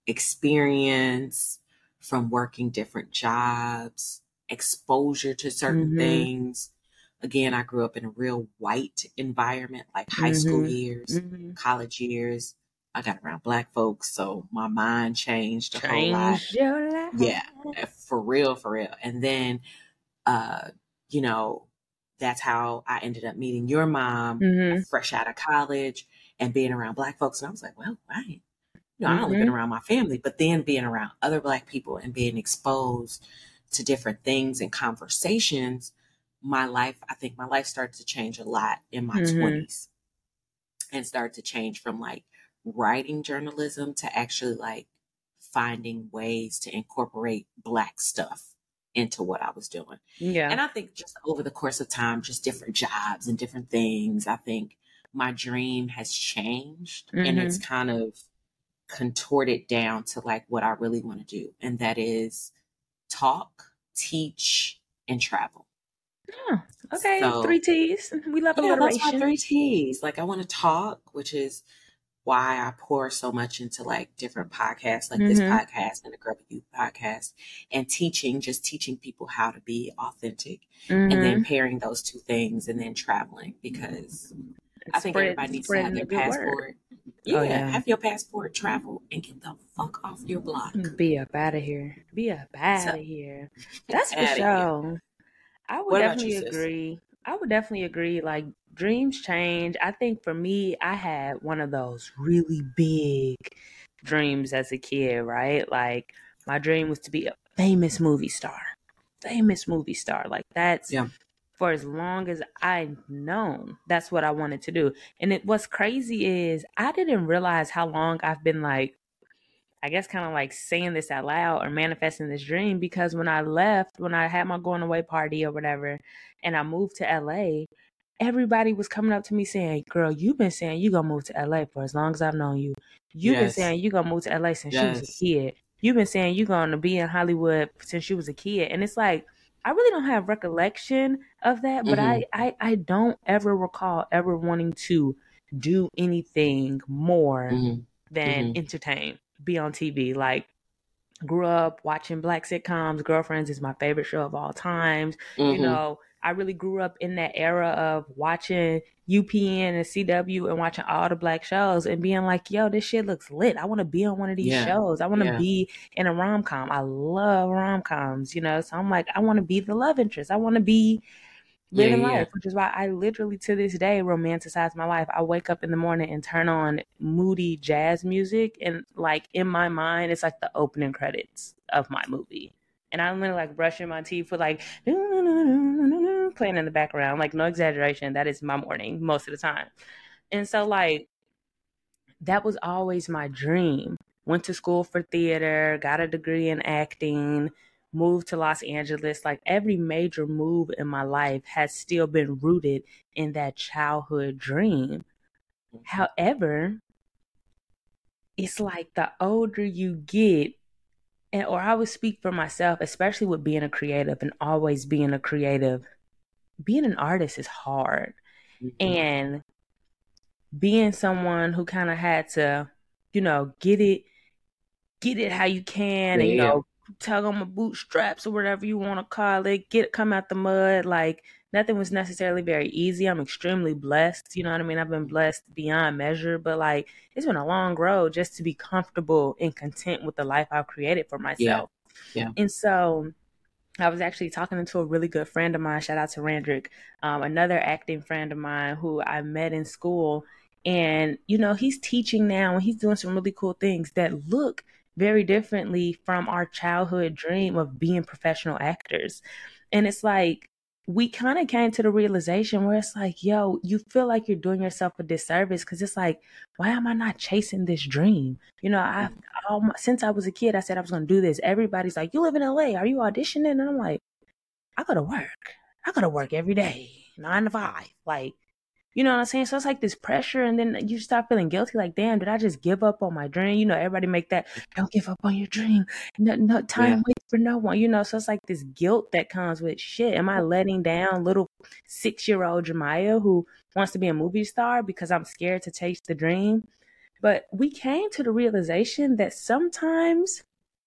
experience, from working different jobs, exposure to certain Mhm. things. Again, I grew up in a real white environment, like high school Mhm. years, Mhm. college years. I got around Black folks, so my mind changed a whole lot. Change your life. Yeah, for real, for real. And then, uh, you know, that's how I ended up meeting your mom, Mhm. fresh out of college, and being around Black folks. And I was like, well, right. You know, I only been Mhm. around my family, but then being around other Black people and being exposed to different things and conversations, my life, I think my life started to change a lot in my Mhm. twenties, and started to change from like writing journalism to actually like finding ways to incorporate Black stuff into what I was doing. Yeah. And I think just over the course of time, just different jobs and different things, I think my dream has changed, and it's Mhm. kind of contorted down to like what I really want to do. And that is talk, teach, and travel. Oh, okay, So three T's. We love yeah, those are my alliteration. three T's. Like I want to talk, which is why I pour so much into like different podcasts, like this Mhm. podcast and the Girl With You podcast, and teaching, just teaching people how to be authentic, and then Mhm. pairing those two things, and then traveling, because I think Spread, everybody needs to have spreading their the good word. passport. Oh Yeah, yeah. have your passport, travel, and get the fuck off your block. Be up out of here. Be up out So, of here. That's for outta here. sure. I would What about you, definitely sis? agree. I would definitely agree. Like dreams change. I think for me, I had one of those really big dreams as a kid, right? Like my dream was to be a famous movie star. Famous movie star. Like that's Yeah. for as long as I've known that's what I wanted to do. And it what's crazy is I didn't realize how long I've been like, I guess kind of like saying this out loud or manifesting this dream, because when I left, when I had my going away party or whatever, and I moved to L A, everybody was coming up to me saying, girl, you've been saying you're going to move to L A for as long as I've known you. You've yes. been saying you're going to move to L A since yes. you was a kid. You've been saying you're going to be in Hollywood since you was a kid. And it's like, I really don't have recollection of that, but mm-hmm. I, I, I don't ever recall ever wanting to do anything more mm-hmm. than mm-hmm. entertain, be on T V. Like, grew up watching Black sitcoms. Girlfriends is my favorite show of all times. Mm-hmm. You know, I really grew up in that era of watching U P N and C W and watching all the Black shows and being like, yo, this shit looks lit. I want to be on one of these yeah. shows. I want to yeah. be in a rom-com. I love rom-coms, you know? So I'm like, I want to be the love interest. I want to be living yeah, yeah. life, which is why I literally to this day romanticize my life. I wake up in the morning and turn on moody jazz music, and like in my mind, it's like the opening credits of my movie. And I'm literally like brushing my teeth with like playing in the background, like no exaggeration. That is my morning most of the time. And so like that was always my dream. Went to school for theater, got a degree in acting, moved to Los Angeles. Like every major move in my life has still been rooted in that childhood dream. However, it's like the older you get, and or I would speak for myself, especially with being a creative and always being a creative, being an artist is hard. Mm-hmm. And being someone who kind of had to, you know, get it, get it how you can, and, you know, tug on my bootstraps or whatever you want to call it, get come out the mud. Like nothing was necessarily very easy. I'm extremely blessed. You know what I mean? I've been blessed beyond measure, but like it's been a long road just to be comfortable and content with the life I've created for myself. Yeah. yeah. And so I was actually talking to a really good friend of mine. Shout out to Randrick, um, another acting friend of mine who I met in school. And, you know, he's teaching now and he's doing some really cool things that look very differently from our childhood dream of being professional actors. And it's like, we kind of came to the realization where it's like, yo, you feel like you're doing yourself a disservice because it's like, why am I not chasing this dream? You know, I um, since I was a kid, I said I was going to do this. Everybody's like, you live in L A. Are you auditioning? And I'm like, I got to work. I got to work every day, nine to five. Like, you know what I'm saying? So it's like this pressure, and then you start feeling guilty. Like, damn, did I just give up on my dream? You know, everybody make that, don't give up on your dream. No, no time yeah. waits for no one. You know, so it's like this guilt that comes with shit. Am I letting down little six-year-old Jemiah who wants to be a movie star because I'm scared to chase the dream? But we came to the realization that sometimes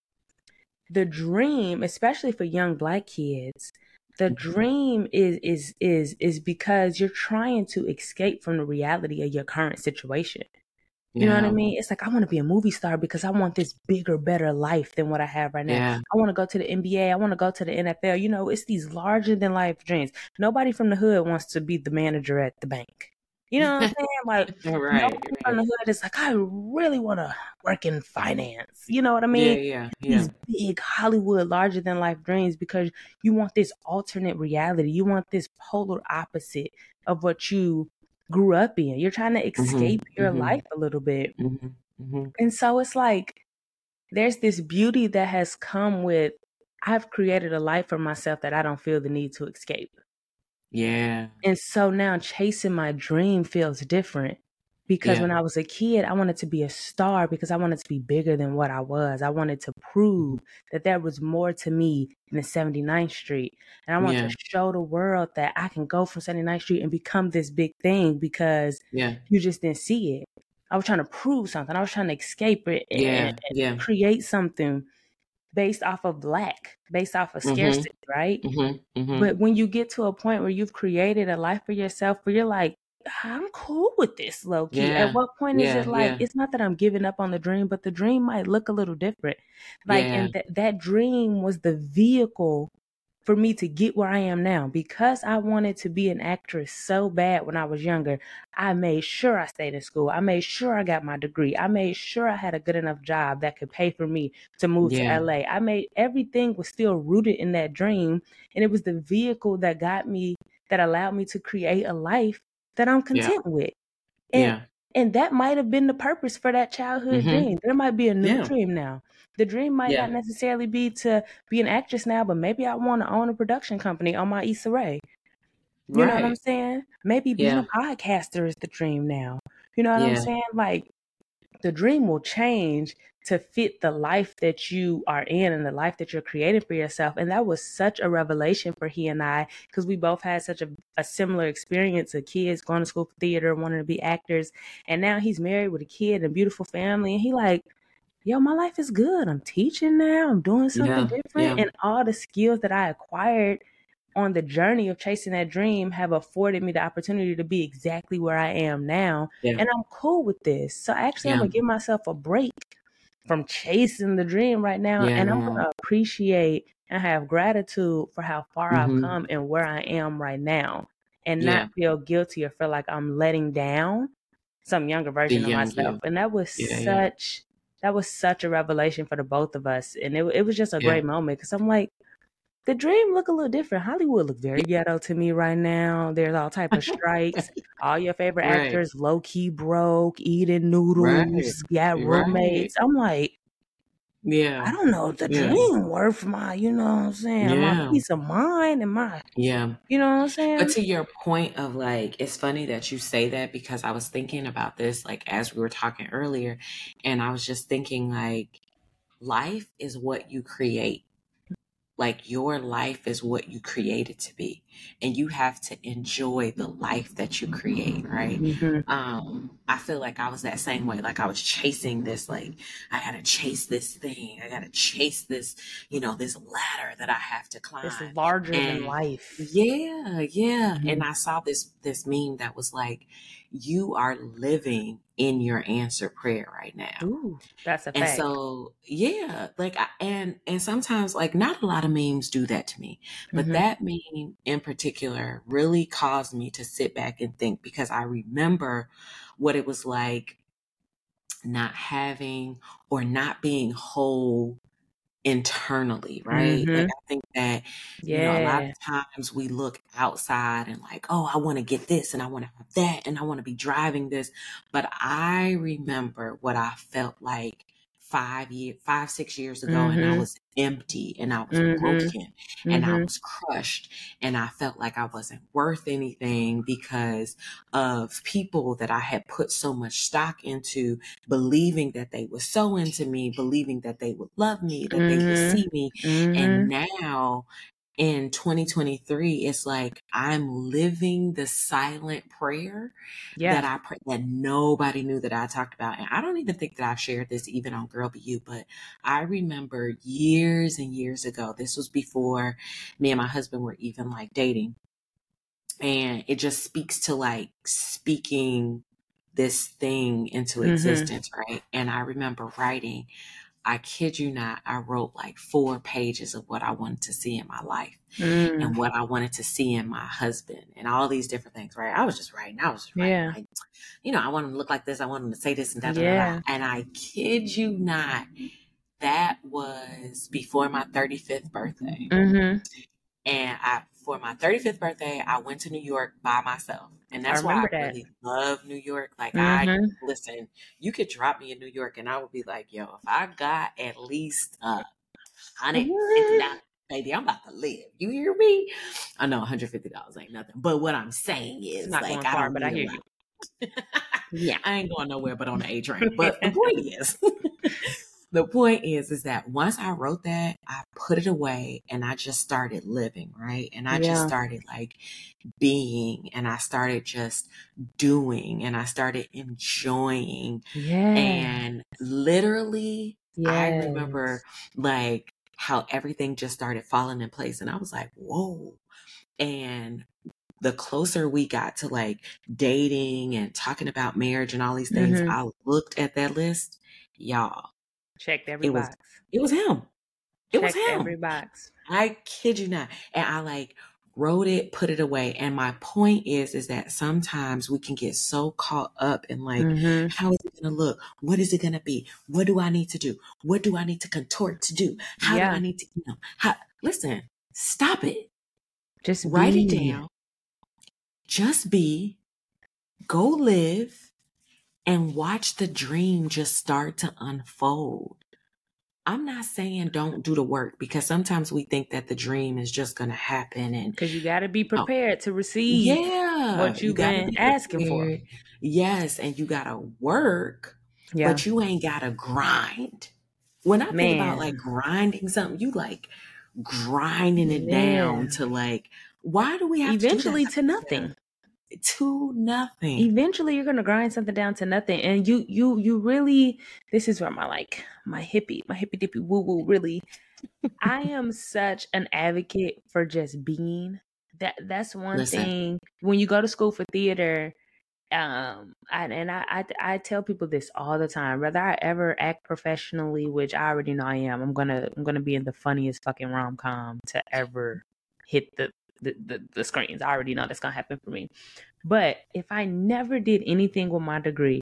the dream, especially for young Black kids, the dream is is is is because you're trying to escape from the reality of your current situation. You yeah. know what I mean? It's like, I want to be a movie star because I want this bigger, better life than what I have right now. Yeah. I want to go to the N B A. I want to go to the N F L. You know, it's these larger than life dreams. Nobody from the hood wants to be the manager at the bank. You know what I'm saying? Like, right, nobody right. from the hood is like, I really want to work in finance. You know what I mean? Yeah, yeah, yeah. These big Hollywood, larger than life dreams because you want this alternate reality. You want this polar opposite of what you grew up in. You're trying to escape mm-hmm, your mm-hmm. life a little bit. Mm-hmm, mm-hmm. And so it's like, there's this beauty that has come with, I've created a life for myself that I don't feel the need to escape. Yeah. And so now chasing my dream feels different because yeah. when I was a kid, I wanted to be a star because I wanted to be bigger than what I was. I wanted to prove mm-hmm. that there was more to me than seventy-ninth Street. And I wanted yeah. to show the world that I can go from seventy-ninth Street and become this big thing because yeah. you just didn't see it. I was trying to prove something. I was trying to escape it and, yeah. and yeah. create something based off of lack, based off of scarcity, mm-hmm. right? Mm-hmm. Mm-hmm. But when you get to a point where you've created a life for yourself, where you're like, I'm cool with this, low key. Yeah. At what point yeah. is it like, yeah. it's not that I'm giving up on the dream, but the dream might look a little different. Like, yeah. and th- that dream was the vehicle for me to get where I am now. Because I wanted to be an actress so bad when I was younger, I made sure I stayed in school. I made sure I got my degree. I made sure I had a good enough job that could pay for me to move yeah. to L A. I made everything was still rooted in that dream. And it was the vehicle that got me that allowed me to create a life that I'm Yeah. content with. And Yeah. and that might have been the purpose for that childhood Mhm. dream. There might be a new Yeah. dream now. The dream might Yeah. not necessarily be to be an actress now, but maybe I want to own a production company on my Issa Rae. You know what I'm Right. saying? Maybe being Yeah. a podcaster is the dream now. You know what I'm Yeah. saying? Like, the dream will change to fit the life that you are in and the life that you're creating for yourself. And that was such a revelation for he and I, because we both had such a, a similar experience of kids going to school for theater, wanting to be actors. And now he's married with a kid and a beautiful family. And he like, yo, my life is good. I'm teaching now. I'm doing something Yeah. different. Yeah. And all the skills that I acquired on the journey of chasing that dream have afforded me the opportunity to be exactly where I am now. Yeah. And I'm cool with this. So actually, I'm Yeah. going to give myself a break from chasing the dream right now. And I'm going Yeah. to appreciate and have gratitude for how far I've Mhm. come and where I am right now. And Yeah. not feel guilty or feel like I'm letting down some younger The version of young myself. you. And that was Yeah. Yeah. such, that was such a revelation for the both of us. And it, it was just a Yeah. great moment because I'm like, the dream look a little different. Hollywood look very ghetto to me right now. There's all type of strikes. All your favorite Right. actors low key broke, eating Right. noodles, got Right. roommates. I'm like, I Yeah. don't know if the Yeah. dream worth my, you know what I'm saying, my Yeah. peace of mind and my, Yeah. you know what I'm But saying? to your point of like, it's funny that you say that because I was thinking about this like as we were talking earlier, and I was just thinking like, life is what you create. Like your life is what you create it to be, and you have to enjoy the life that you create, right? Mm-hmm. Um, I feel like I was that same way. Like I was chasing this, like I gotta chase this thing. I gotta chase this, you know, this ladder that I have to It's climb. larger than And life. yeah, yeah. Mhm. And I saw this this meme that was like, you are living in your answered prayer right now. Ooh, that's a And fact. so, yeah, like, I, and, and sometimes like not a lot of memes do that to me, but Mhm. that meme in particular really caused me to sit back and think, because I remember what it was like not having or not being whole internally, right? Like Mhm. I think that, you know, a lot Yeah. of times we look outside and like, oh, I want to get this and I want to have that and I want to be driving this. But I remember what I felt like five years, five, six years ago, and I Mhm. was empty and I was Mhm. broken and I Mhm. was crushed and I felt like I wasn't worth anything because of people that I had put so much stock into, believing that they were so into me, believing that they would love me, that they would Mhm. see me. Mhm. And now in twenty twenty-three, it's like I'm living the silent prayer that Yeah. I pray, that nobody knew that I talked about. And I don't even think that I've shared this even on Girl Be You, but I remember years and years ago, this was before me and my husband were even like dating. And it just speaks to like speaking this thing into Mhm. existence, right? And I remember writing, I kid you not, I wrote like four pages of what I wanted to see in my life Mm. and what I wanted to see in my husband and all these different things, right? I was just writing, I was just writing, Yeah. like, you know, I want him to look like this, I want him to say this and da da da da. Yeah. And I kid you not, that was before my thirty-fifth birthday. Mhm. And I, for my thirty-fifth birthday, I went to New York by myself. And I that's why I remember that. really love New York. Like I, Mhm. listen, you could drop me in New York and I would be like, yo, if I got at least uh, one hundred fifty dollars, baby, I'm about to live. You hear me? I know one hundred fifty dollars ain't nothing. But what I'm saying It's is not like, going I far, don't but I need a hear lot. you. Yeah. I ain't going nowhere but on the A train. But the point is, the point is, is that once I wrote that, I put it away and I just started living, right? And I just Yeah. started like being, and I started just doing, and I started enjoying. Yeah. And literally, I Yes. remember like how everything just started falling in place. And I was like, whoa. And the closer we got to like dating and talking about marriage and all these things, Mhm. I looked at that list, y'all. Checked every It was, box. it was him. It was Checked every him. box. I kid you not. And I like wrote it, put it away. And my point is, is that sometimes we can get so caught up in like, Mhm. how is it going to look? What is it going to be? What do I need to do? What do I need to contort to do? How do Yeah. I need to, you know, how, listen, stop it. Just Write it be. down. just be, go live, and watch the dream just start to unfold. I'm not saying don't do the work, because sometimes we think that the dream is just going to happen. And because you got to be prepared oh, to receive yeah, what you've you gotta been be asking for. prepared. Yes, and you got to work, Yeah. but you ain't got to grind. When I think Man. about like grinding something, you like grinding it Yeah. down to like, why do we have Eventually to, to nothing. to nothing? Eventually you're gonna grind something down to nothing, and you you you really, this is where my like my hippie my hippie dippy woo woo really. I am such an advocate for just being. That that's one Listen. thing. When you go to school for theater, um, I, and I, I I tell people this all the time. Whether I ever act professionally, which I already know I am, I'm gonna I'm gonna be in the funniest fucking rom com to ever hit the the, the the screens. I already know that's gonna happen for me. But if I never did anything with my degree,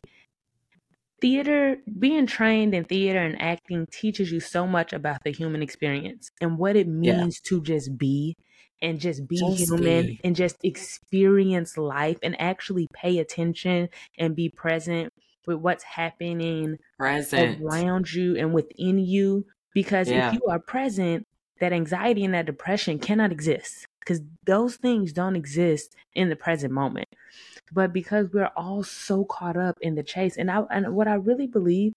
theater, being trained in theater and acting teaches you so much about the human experience and what it means yeah. to just be and just be just human be. and just experience life and actually pay attention and be present with what's happening present. around you and within you. Because yeah. if you are present, that anxiety and that depression cannot exist, because those things don't exist in the present moment. But because we're all so caught up in the chase, and I and what I really believe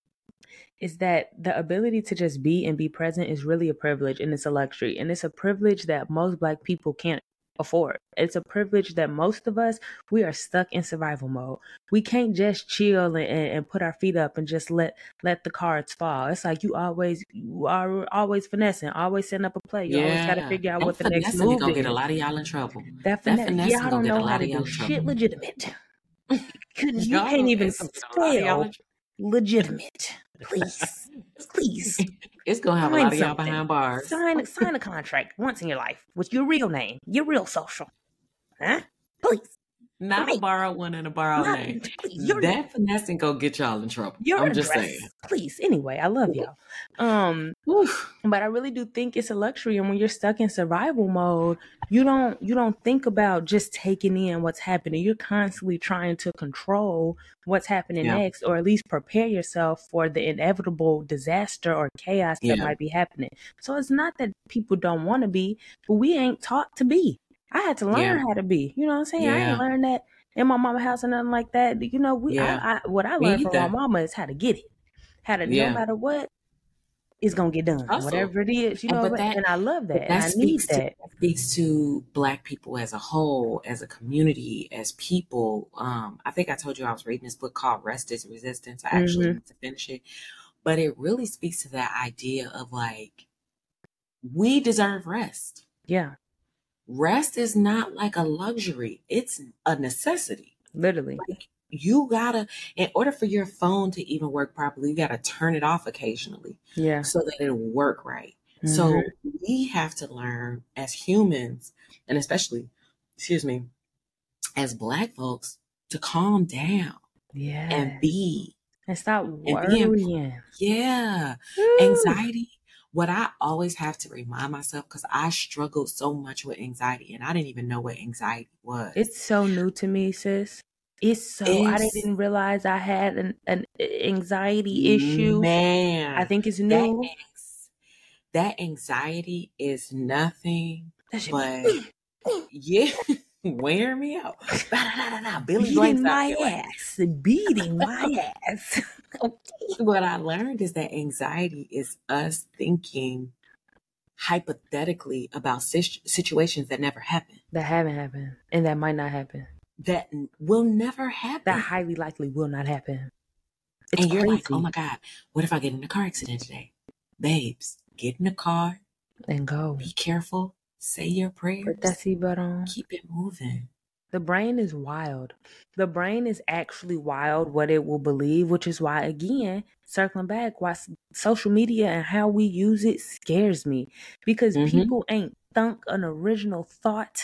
is that the ability to just be and be present is really a privilege, and it's a luxury, and it's a privilege that most Black people can't afford. It's a privilege that most of us, we are stuck in survival mode. We can't just chill and, and put our feet up and just let let the cards fall. It's like you always you are always finessing, always setting up a play. You yeah. always got to figure out that what the next move gonna is. Get a lot of y'all in trouble. That, that finesse, finesse y'all don't know how to do shit legitimate. You can't even spell legitimate. Please, please. It's gonna have Sign a lot of y'all something. behind bars. Sign, sign a contract once in your life with your real name, your real social. Huh? Please. Not Please. a borrowed one and a borrowed Not, name. Please, that finessing go get y'all in trouble. Your I'm address, just saying. Please. Anyway, I love y'all. Um, Oof. But I really do think it's a luxury, and when you're stuck in survival mode, you don't you don't think about just taking in what's happening. You're constantly trying to control what's happening yeah. next, or at least prepare yourself for the inevitable disaster or chaos that yeah. might be happening. So it's not that people don't want to be, but we ain't taught to be. I had to learn yeah. how to be. You know what I'm saying? Yeah. I ain't learned that in my mama's house or nothing like that. You know, we yeah. I, I, what I learned from my mama is how to get it. How to, yeah. no matter what, it's going to get done. Hustle. Whatever it is, you know, and, that, and I love that. that and I need that. To, that speaks to Black people as a whole, as a community, as people. Um, I think I told you I was reading this book called Rest is Resistance. I actually mm-hmm. need to finish it. But it really speaks to that idea of like, we deserve rest. Yeah. Rest is not like a luxury. It's a necessity. Literally. Like, you gotta, in order for your phone to even work properly, you gotta turn it off occasionally. Yeah. So that it'll work right. Mm-hmm. So we have to learn as humans, and especially, excuse me, as Black folks, to calm down. Yeah. And be. And stop worrying. And yeah. Woo. Anxiety. What I always have to remind myself, because I struggled so much with anxiety and I didn't even know what anxiety was. It's so new to me, sis. It's so, it's, I didn't realize I had an, an anxiety issue. Man. I think it's new. That, that anxiety is nothing but, yeah, wear me out. Billy beating my ass. Beating my ass. What I learned is that anxiety is us thinking hypothetically about situations that never happen. That haven't happened. And that might not happen. That will never happen. That highly likely will not happen. It's and you're crazy. like, oh my God, what if I get in a car accident today? Babes, get in the car. And go. Be careful. Say your prayers. Put that seatbelt on. Keep it moving. The brain is wild. The brain is actually wild what it will believe, which is why, again, circling back, why social media and how we use it scares me. Because mm-hmm. people ain't thunk an original thought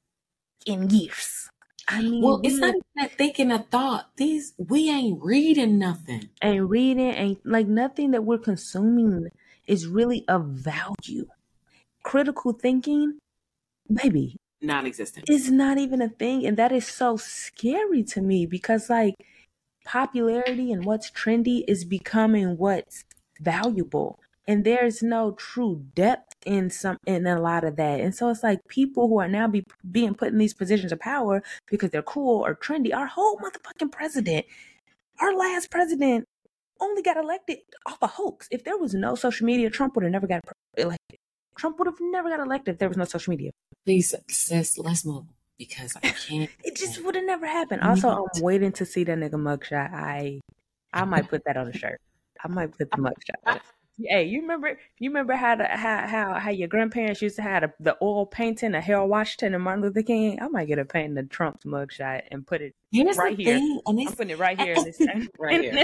in years. I mean, well, it's not even that thinking a thought. These, we ain't reading nothing. Ain't reading, ain't like nothing that we're consuming is really of value. Critical thinking, baby, non-existent. It's not even a thing. And that is so scary to me because, like, popularity and what's trendy is becoming what's valuable. And there's no true depth in some in a lot of that. And so it's like people who are now be, being put in these positions of power because they're cool or trendy. Our whole motherfucking president, our last president, only got elected off a hoax. If there was no social media, Trump would have never got elected. Trump would have never got elected if there was no social media. Please, sis, let's move because I can't. It just would have never happened. Also, I'm waiting to see that nigga mugshot. I I might put that on a shirt. I might put the mugshot on it. Hey, you remember you remember how the, how how how your grandparents used to have the, the oil painting of Harold Washington and Martin Luther King? I might get a painting of Trump's mugshot and put it Here's right the here. thing, and I'm putting it right here in this right in here.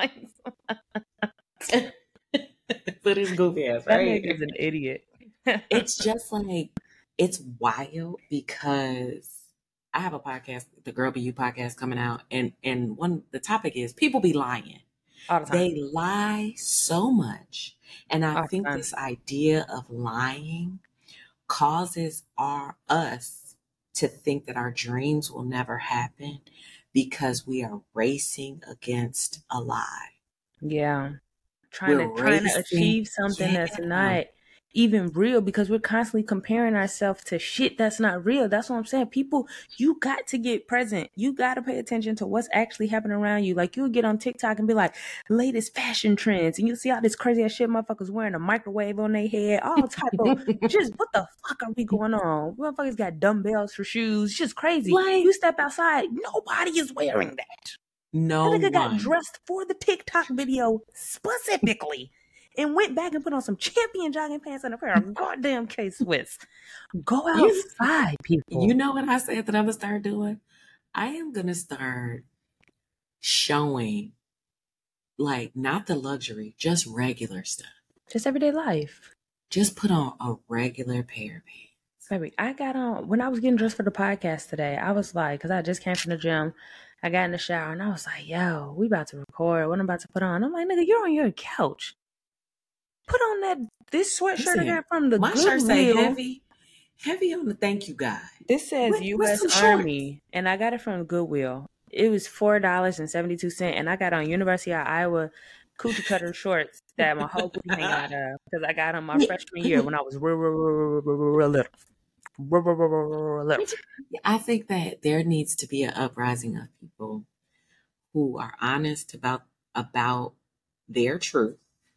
This Put his goofy ass that right. nigga's an idiot. It's just like it's wild because I have a podcast, the Girl Be You podcast coming out, and and one the topic is people be lying. All the time. They lie so much, and I All the think time. this idea of lying causes our us to think that our dreams will never happen because we are racing against a lie. Yeah. Trying We're to trying to racing- achieve something that's Yeah. not even real because we're constantly comparing ourselves to shit that's not real. That's what I'm saying. People, you got to get present. You got to pay attention to what's actually happening around you. Like, you'll get on TikTok and be like, latest fashion trends, and you see all this crazy ass shit, motherfuckers wearing a microwave on their head, all type of just what the fuck are we going on? Motherfuckers got dumbbells for shoes. It's just crazy. Like- You step outside, nobody is wearing that. No That nigga got one. dressed for the TikTok video specifically and went back and put on some champion jogging pants and a pair of goddamn K-Swiss. Go You- outside, people. You know what I said that I'm gonna start doing? I am gonna start showing, like, not the luxury, just regular stuff. Just everyday life. Just put on a regular pair of pants. Baby, I got on, when I was getting dressed for the podcast today, I was like, because I just came from the gym, I got in the shower and I was like, yo, we about to record. What I'm about to put on? I'm like, nigga, you're on your couch. Put on that, this sweatshirt I Listen, got from the My shirt say Goodwill. heavy, heavy on the thank you guide. This says With- U with S some shorts. Army, and I got it from Goodwill. It was four dollars and seventy-two cents, and I got on University of Iowa coochie cutter shorts that my whole booty hang out of because I got them my freshman year when I was real, real, real, real, real, real little. Real, real, real, real, real little. I think that there needs to be an uprising of people who are honest about about their truth,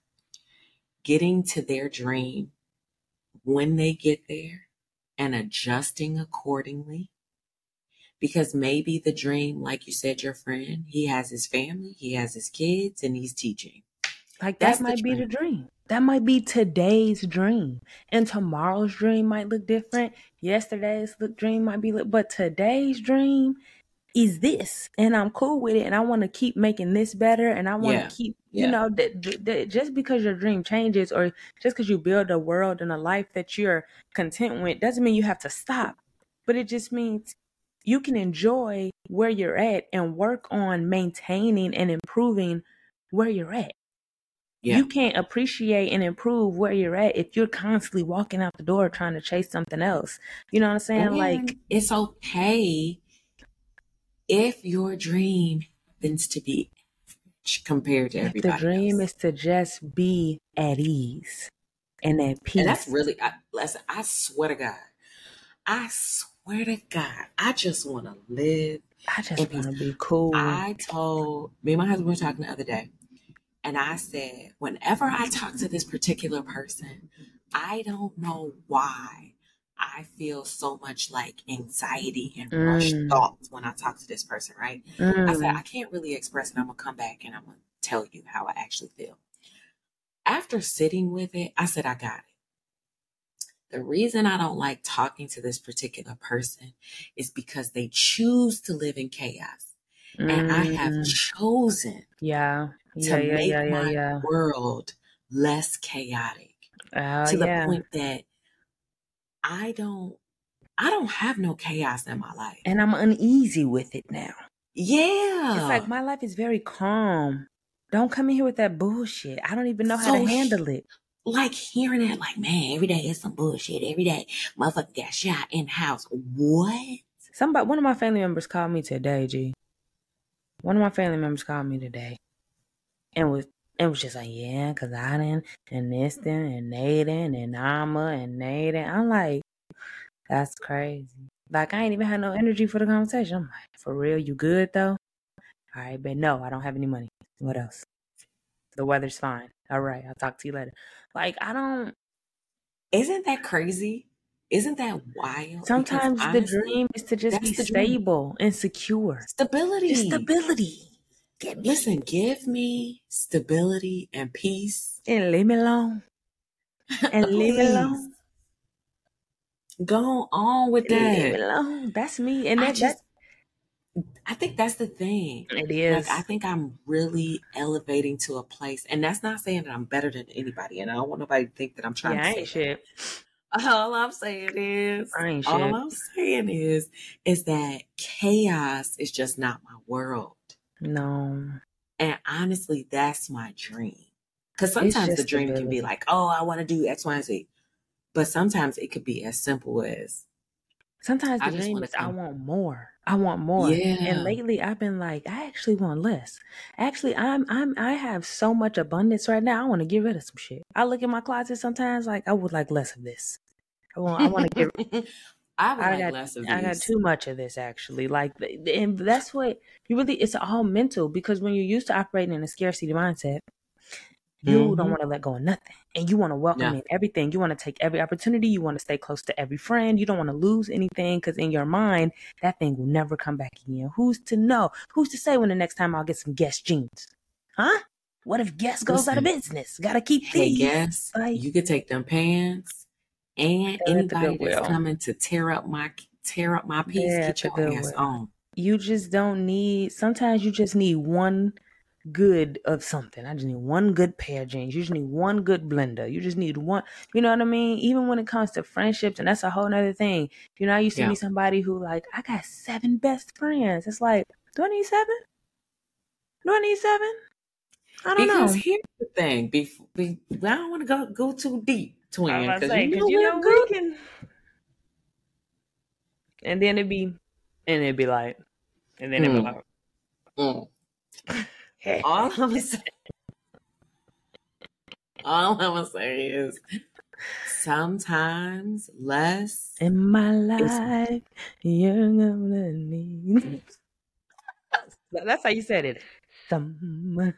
getting to their dream when they get there and adjusting accordingly. Because maybe the dream, like you said, your friend, he has his family, he has his kids, and he's teaching. Like, That's that the might be the dream. dream. That might be today's dream. And tomorrow's dream might look different. Yesterday's look dream might be, look, but today's dream is this. And I'm cool with it. And I want to keep making this better. And I want to Yeah. keep, Yeah. you know, that, that just because your dream changes or just because you build a world and a life that you're content with doesn't mean you have to stop. But it just means you can enjoy where you're at and work on maintaining and improving where you're at. Yeah. You can't appreciate and improve where you're at if you're constantly walking out the door trying to chase something else. You know what I'm saying? And Like, it's okay if your dream happens to be compared to if everybody the dream else. is to just be at ease and at peace. And that's really, I, listen, I swear to God, I swear to God, I just want to live. I just in peace. want to be cool. I told, me and my husband were talking the other day, and I said, whenever I talk to this particular person, I don't know why I feel so much like anxiety and rushed Mm. thoughts when I talk to this person, right? I said, Mm. I can't really express it. I'm going to come back and I'm going to tell you how I actually feel. After sitting with it, I said, I got it. The reason I don't like talking to this particular person is because they choose to live in chaos. And I have Mm. chosen Yeah. to Yeah, yeah, make yeah, yeah, my yeah. world less chaotic. Oh, to the yeah. point that I don't I don't have no chaos in my life. And I'm uneasy with it now. Yeah. It's like my life is very calm. Don't come in here with that bullshit. I don't even know how So to handle it. like hearing that, like, man, every day is some bullshit. Every day, motherfucker got shot in the house. What? Somebody, one of my family members called me today, G. One of my family members called me today, and was and was just like, yeah, cause I didn't, and this didn't, and they didn't, and I'ma, and they didn't. I'm like, that's crazy. Like, I ain't even had no energy for the conversation. I'm like, for real, you good though? All right, but no, I don't have any money. What else? The weather's fine. All right, I'll talk to you later. Like, I don't. Isn't that crazy? Isn't that wild? Sometimes Because the honestly, dream is to just be that's the dream. stable and secure. Stability. Stability. Get- Listen, give me stability and peace. And leave me alone. And leave me alone. Go on with Leave me that. alone. That's me. And I that, just, that I think that's the thing. it is. Like, I think I'm really elevating to a place, and that's not saying that I'm better than anybody, and I don't want nobody to think that I'm trying yeah, to I say ain't that. shit. All I'm saying is, I ain't all shit. I'm saying is, is that chaos is just not my world. No. And honestly, that's my dream. Because It's sometimes the just dream can be stability. like, oh, I want to do X, Y, and Z. But sometimes it could be as simple as, Sometimes the I just dream want is to I come. want more. I want more. And Yeah. lately I've been like, I actually want less. Actually, I'm I'm I have so much abundance right now. I want to get rid of some shit. I look in my closet sometimes like I would like less of this. I want I want to get I would I like got less of I got these. too much of this actually. Like, and that's what you really. It's all mental because when you're used to operating in a scarcity mindset, you don't Mm-hmm. want to let go of nothing, and you want to welcome No. in everything. You want to take every opportunity. You want to stay close to every friend. You don't want to lose anything because in your mind that thing will never come back again. Who's to know? Who's to say when the next time I'll get some Guess jeans? Huh? What if Guess goes out of Listen, business? Gotta keep hey, these. guess Like, you could take them pants and they're at the anybody that's Goodwill. coming to tear up my tear up my piece, They're at get the your ass Goodwill. on. You just don't need. Sometimes you just need one good of something. I just need one good pair of jeans. You just need one good blender. You just need one. You know what I mean? Even when it comes to friendships, and that's a whole nother thing. You know, I used to Yeah. meet somebody who like, I got seven best friends. It's like, do I need seven? Do I need seven? I don't Because know. here's the thing, before we, I don't want to go go too deep, I was twin, about to because say, you because know you we're know we good. can. And then it'd be, and it'd be like, and then it'd be Mm, like, mm. hey. All I'm gonna say, all I'm gonna say is, sometimes less In my is. life, you're gonna need. That's how you said it. Some.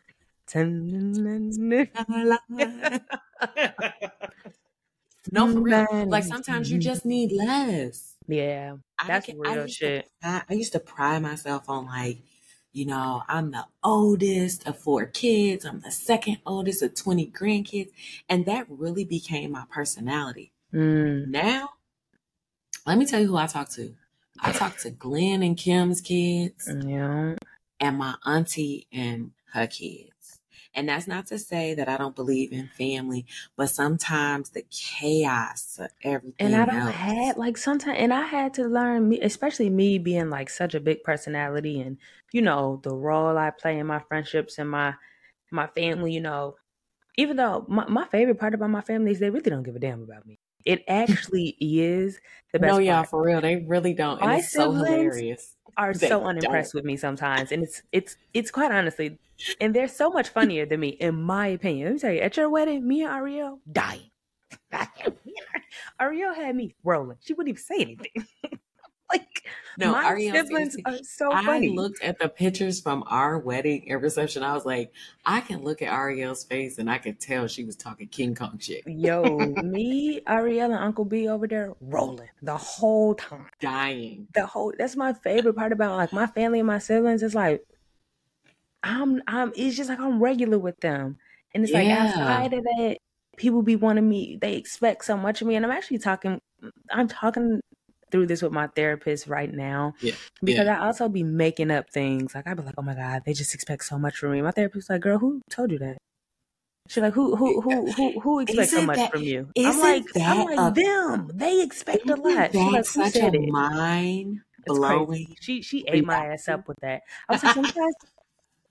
No, for real. Like sometimes you just need less. Yeah, I that's can, real I used shit. to I, I used to pride myself on like, you know, I'm the oldest of four kids. I'm the second oldest of twenty grandkids. And that really became my personality. Mm. Now, let me tell you who I talk to. I talk to Glenn and Kim's kids Yeah. and my auntie and her kids. And that's not to say that I don't believe in family, but sometimes the chaos of everything And I don't else. have like sometimes, and I had to learn me, especially me being like such a big personality, and you know the role I play in my friendships and my my family. You know, even though my, my favorite part about my family is they really don't give a damn about me. It actually is the best No, y'all, part. for real, they really don't, and My it's so siblings hilarious. are They so don't. unimpressed with me sometimes, and it's it's it's quite honestly, and they're so much funnier than me, in my opinion. Let me tell you, at your wedding, me and Ariel dying. Ariel had me rolling. She wouldn't even say anything. Like, No, my Ariel, siblings seriously, are so I funny. looked at the pictures from our wedding and reception. I was like, I can look at Ariel's face and I could tell she was talking King Kong shit. Yo, me, Ariel, and Uncle B over there rolling the whole time. Dying. The whole that's my favorite part about like my family and my siblings. It's like I'm I'm it's just like I'm regular with them. And it's like Yeah. outside of that, people be wanting me, they expect so much of me. And I'm actually talking I'm talking through this with my therapist right now. Yeah. Because Yeah. I also be making up things. Like I be like, oh my God, they just expect so much from me. My therapist's like, girl, who told you that? She's like, who who who who who expects so Isn't much that, from you? I'm isn't like, I'm that like a, them. They expect a isn't lot. She's that like, who such a said it? mind It's crazy. blowing She she ate my ass reaction? up with that. I was like, sometimes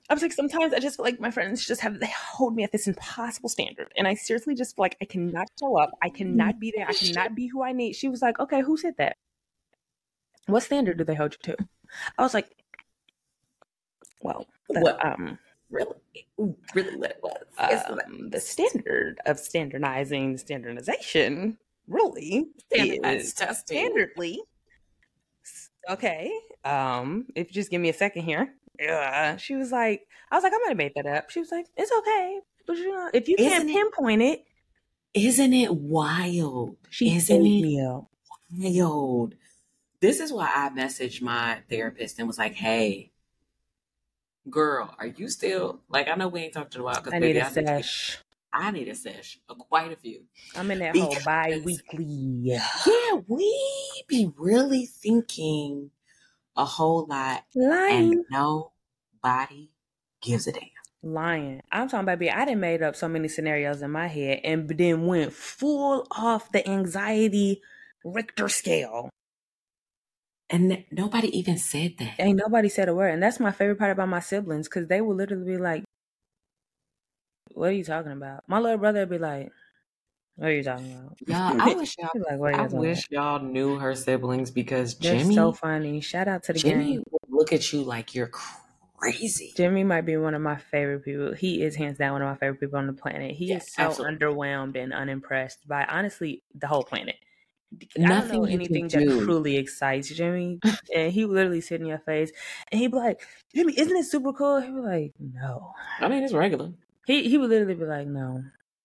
I was like, sometimes I just feel like my friends just have, they hold me at this impossible standard. And I seriously just feel like I cannot show up. I cannot be there. I cannot be who I need. She was like, okay, who said that? What standard do they hold you to? I was like, well, the, What? um, Really? Really what it was? um, the standard of standardizing standardization really Standardized is testing. standardly. Okay. Um, if you just give me a second here. Yeah. She was like, I was like, I might have made that up. She was like, it's okay. But you know, if you Isn't can't it- pinpoint it, Isn't it wild? she Isn't ate it me up. wild? This is why I messaged my therapist and was like, hey, girl, are you still, like, I know we ain't talked in a while. 'cause I baby, need a I need, sesh. I need a sesh, uh, quite a few. I'm in that Because- whole bi-weekly. Yeah, we be really thinking a whole lot, Lying. and nobody gives a damn. Lying. I'm talking about, baby, I done made up so many scenarios in my head and then went full off the anxiety Richter scale. And n- nobody even said that. Ain't nobody said a word. And that's my favorite part about my siblings, because they will literally be like, what are you talking about? My little brother would be like, what are you talking about? Y'all, I wish y'all, He's like, what are you I talking wish y'all knew her siblings, because about? They're Jimmy, so funny. Shout out to the Jimmy gang. will look at you like you're crazy. Jimmy might be one of my favorite people. He is hands down one of my favorite people on the planet. He Yeah, is so absolutely. underwhelmed and unimpressed by, honestly, the whole planet. I Nothing don't know you anything can that do. truly excites Jimmy. And he would literally sit in your face and he'd be like, Jimmy, isn't it super cool? He'd be like, no. I mean, it's regular. He he would literally be like, no.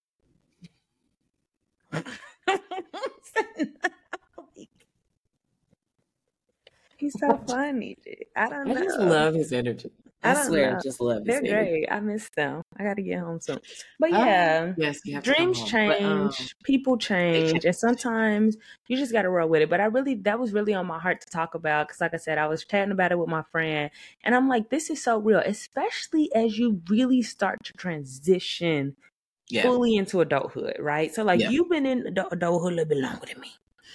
He's so funny, dude. I don't I know. just love his energy. I, I don't swear, know. just love his They're energy. great. I miss them. I got to get home soon. But Uh, yeah, yes, you have to come dreams home. change, But, um, people change, change. and sometimes you just got to roll with it. But I really, that was really on my heart to talk about, because like I said, I was chatting about it with my friend, and I'm like, this is so real, especially as you really start to transition Yeah. fully into adulthood, right? So like Yeah. you've been in adult- adulthood a little bit longer than me.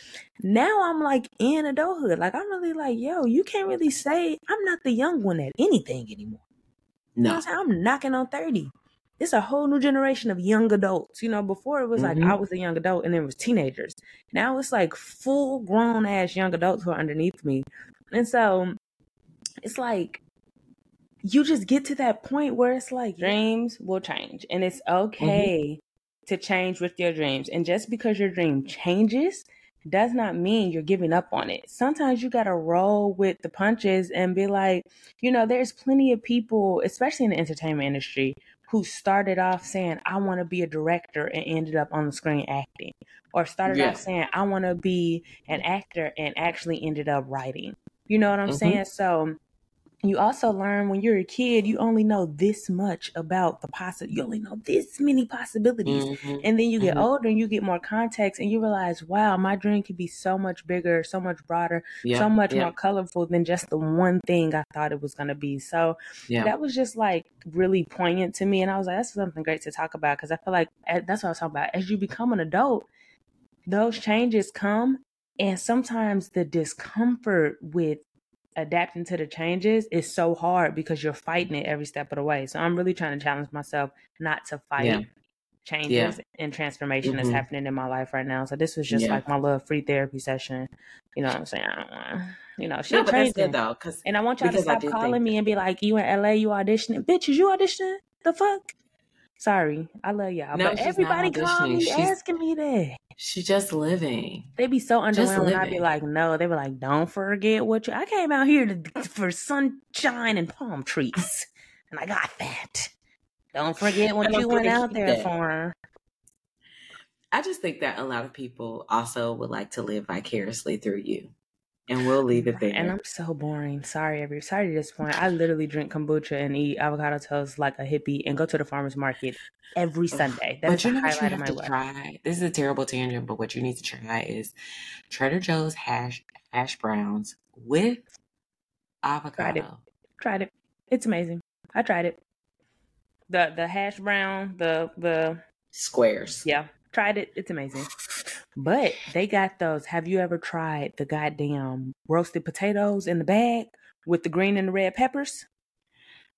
Now I'm like in adulthood. Like I'm really like, yo, you can't really say I'm not the young one at anything anymore. You know No. what I'm saying? I'm knocking on thirty. It's a whole new generation of young adults. You know, before it was like Mhm. I was a young adult and then it was teenagers. Now it's like full grown ass young adults who are underneath me. And so it's like you just get to that point where it's like dreams will change. And it's okay to change with your dreams. And just because your dream changes does not mean you're giving up on it. Sometimes you got to roll with the punches and be like, you know, there's plenty of people, especially in the entertainment industry, who started off saying, I want to be a director and ended up on the screen acting. Or started Yeah. off saying, I want to be an actor and actually ended up writing. You know what I'm Mhm. saying? So you also learn when you're a kid, you only know this much about the possible. You only know this many possibilities. Mhm. And then you get Mhm. older and you get more context and you realize, wow, my dream could be so much bigger, so much broader, Yeah. so much Yeah. more colorful than just the one thing I thought it was going to be. So Yeah. that was just like really poignant to me. And I was like, that's something great to talk about, because I feel like eh, that's what I was talking about. As you become an adult, those changes come. And sometimes the discomfort with adapting to the changes is so hard because you're fighting it every step of the way. So I'm really trying to challenge myself not to fight Yeah. changes and transformation that's Mhm. happening in my life right now. So this was just Yeah. like my little free therapy session. You know what I'm saying? I don't want, you know, No, shit but that's changing. good though, because And I want y'all to because I stop do calling think me and be like, you in L A, you auditioning. Bitch, is you auditioning? The fuck? Sorry. I love y'all. No, but she's everybody not call auditioning. me She's asking me that. she's just living. They be so Just underwhelmed when I be living. like, no. They be like, don't forget what you... I came out here to, for sunshine and palm trees. And I got that. Don't forget what And I'm you went gonna out keep there that. for. I just think that a lot of people also would like to live vicariously through you. And we'll leave it there. And I'm so boring. Sorry, every sorry to disappoint. I literally drink kombucha and eat avocado toast like a hippie and go to the farmer's market every Sunday. That But is you the know what you highlight of have my to life. try? This is a terrible tangent, but what you need to try is Trader Joe's hash hash browns with Tried it. avocado. Tried it. It's amazing. I tried it. The the hash brown, the the Squares. yeah, tried it. It's amazing. But they got those. Have you ever tried the goddamn roasted potatoes in the bag with the green and the red peppers?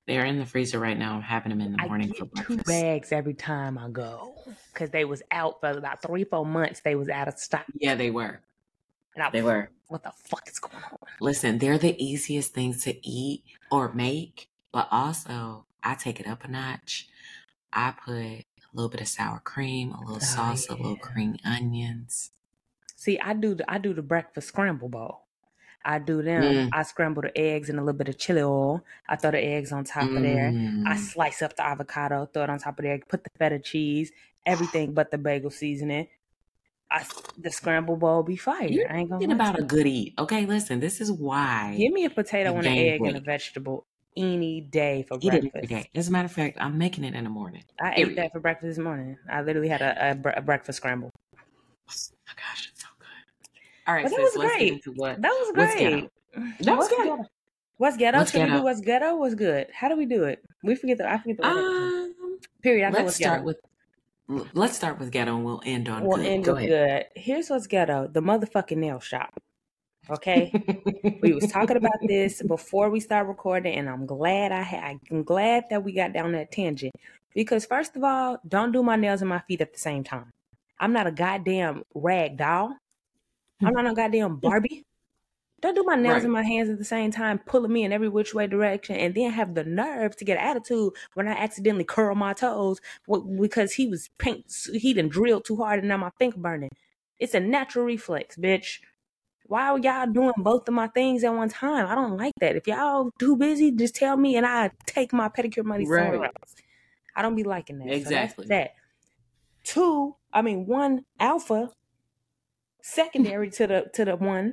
They're in the freezer right now. I'm having them in the I morning for get two breakfast. bags every time I go because they was out for about three, four months. They was out of stock. Yeah, they were. And I They was were. like, what the fuck is going on? Listen, they're the easiest things to eat or make, but also I take it up a notch. I put a little bit of sour cream, a little Oh, salsa, a little yeah. green onions. See, I do the I do the breakfast scramble bowl. I do them. Mm. I scramble the eggs and a little bit of chili oil. I throw the eggs on top of there. I Mm. slice up the avocado, throw it on top of there, put the feta cheese, everything but the bagel seasoning. I, the scramble bowl be fire. You're I ain't gonna thinking lie about to a you. good eat. Okay, listen, this is why Give me a potato you and an gain egg and a weight. vegetable any day for Eat it every breakfast. day. As a matter of fact, I'm making it in the morning. I ate Period. that for breakfast this morning. I literally had a, a, bre- a breakfast scramble. Oh my gosh, it's so good. All right, But that sis, was let's get great. into what That was what's ghetto. great. That was What's good. ghetto? What's ghetto? What's Should we do ghetto? what's ghetto? What's good? How do we do it? We forget the I forget the order. Um, Period. I know let's what's start ghetto. with let's start with ghetto and we'll end on We'll good. end Go with ahead. good. Here's what's ghetto. The motherfucking nail shop. Okay? We was talking about this before we start recording, and I'm glad I had I'm glad that we got down that tangent. Because first of all, don't do my nails and my feet at the same time. I'm not a goddamn rag doll. I'm not a goddamn Barbie. Don't do my nails Right. and my hands at the same time, pulling me in every which way direction, and then have the nerve to get an attitude when I accidentally curl my toes w- because he was paint, he done drilled too hard and now my finger burning. It's a natural reflex, bitch. Why are y'all doing both of my things at one time? I don't like that. If y'all too busy, just tell me and I take my pedicure money somewhere Right. else. I don't be liking that. Exactly. So that's that. Two, I mean one alpha, secondary to the to the one.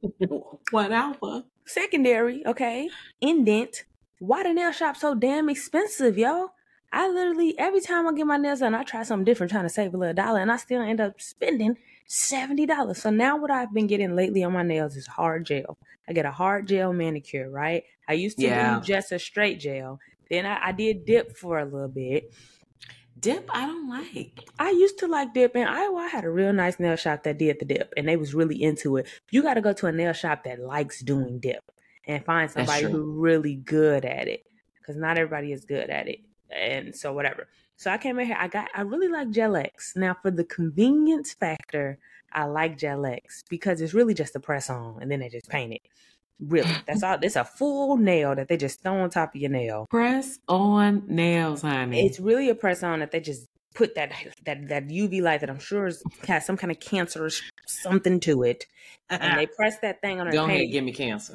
One alpha. Secondary, okay. Indent. Why the nail shop so damn expensive, yo? I literally, every time I get my nails done, I try something different trying to save a little dollar, and I still end up spending seventy dollars. So now what I've been getting lately on my nails is hard gel. I get a hard gel manicure, right? I used to Yeah. do just a straight gel. Then I, I did dip for a little bit. Dip, I don't like. I used to like dip, and I, I had a real nice nail shop that did the dip, and they was really into it. You got to go to a nail shop that likes doing dip and find That's somebody true. who's really good at it, because not everybody is good at it. And so whatever. So I came in here. I got. I really like Gel X. Now for the convenience factor, I like Gel X because it's really just a press on, and then they just paint it. Really, that's all. It's a full nail that they just throw on top of your nail. Press on nails, honey. It's really a press on that they just put that that that U V light that I'm sure is, has some kind of cancerous something to it, and they press that thing on her Go ahead, paint. give me cancer.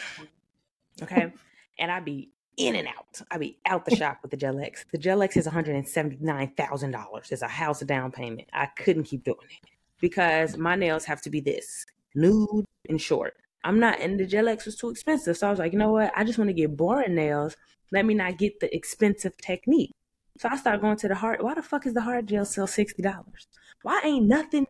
Okay, and I be in and out. I be out the shop with the Gel X. The Gel X is one hundred seventy-nine thousand dollars. It's a house down payment. I couldn't keep doing it because my nails have to be this nude and short. I'm not, and the Gel X was too expensive. So I was like, you know what? I just want to get boring nails. Let me not get the expensive technique. So I started going to the hard. Why the fuck is the hard gel sell sixty dollars? Why ain't nothing?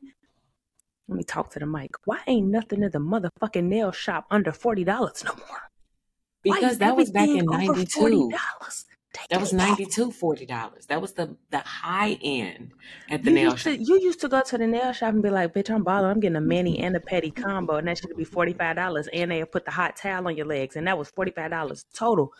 Let me talk to the mic. Why ain't nothing in the motherfucking nail shop under forty dollars no more? Why Because is that was back in everything over ninety-two. forty dollars? That was ninety-two, forty dollars. That was the, the high end at the You nail used shop. to you used to go to the nail shop and be like, bitch, I'm balling. I'm getting a mani and a pedi combo, and that should be forty-five dollars. And they'll put the hot towel on your legs, and that was forty-five dollars total.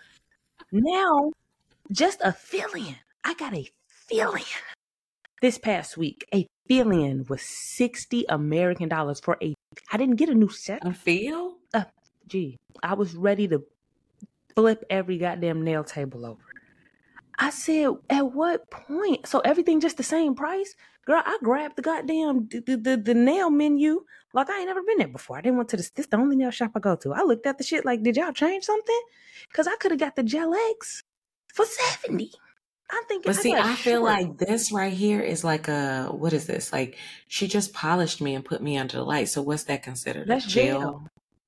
Now, just a fill-in. I got a fill-in this past week. A fill-in was sixty American dollars for a. I didn't get a new set. A feel? Uh, gee, I was ready to flip every goddamn nail table over. I said, at what point? So everything just the same price? Girl, I grabbed the goddamn the, the, the, the nail menu like I ain't never been there before. I didn't want to this. This the only nail shop I go to. I looked at the shit like, did y'all change something? Because I could have got the Gel X for seventy. I'm thinking. But see, got I feel short. like this right here is like a, what is this? Like, she just polished me and put me under the light. So what's that considered? That's a gel? gel.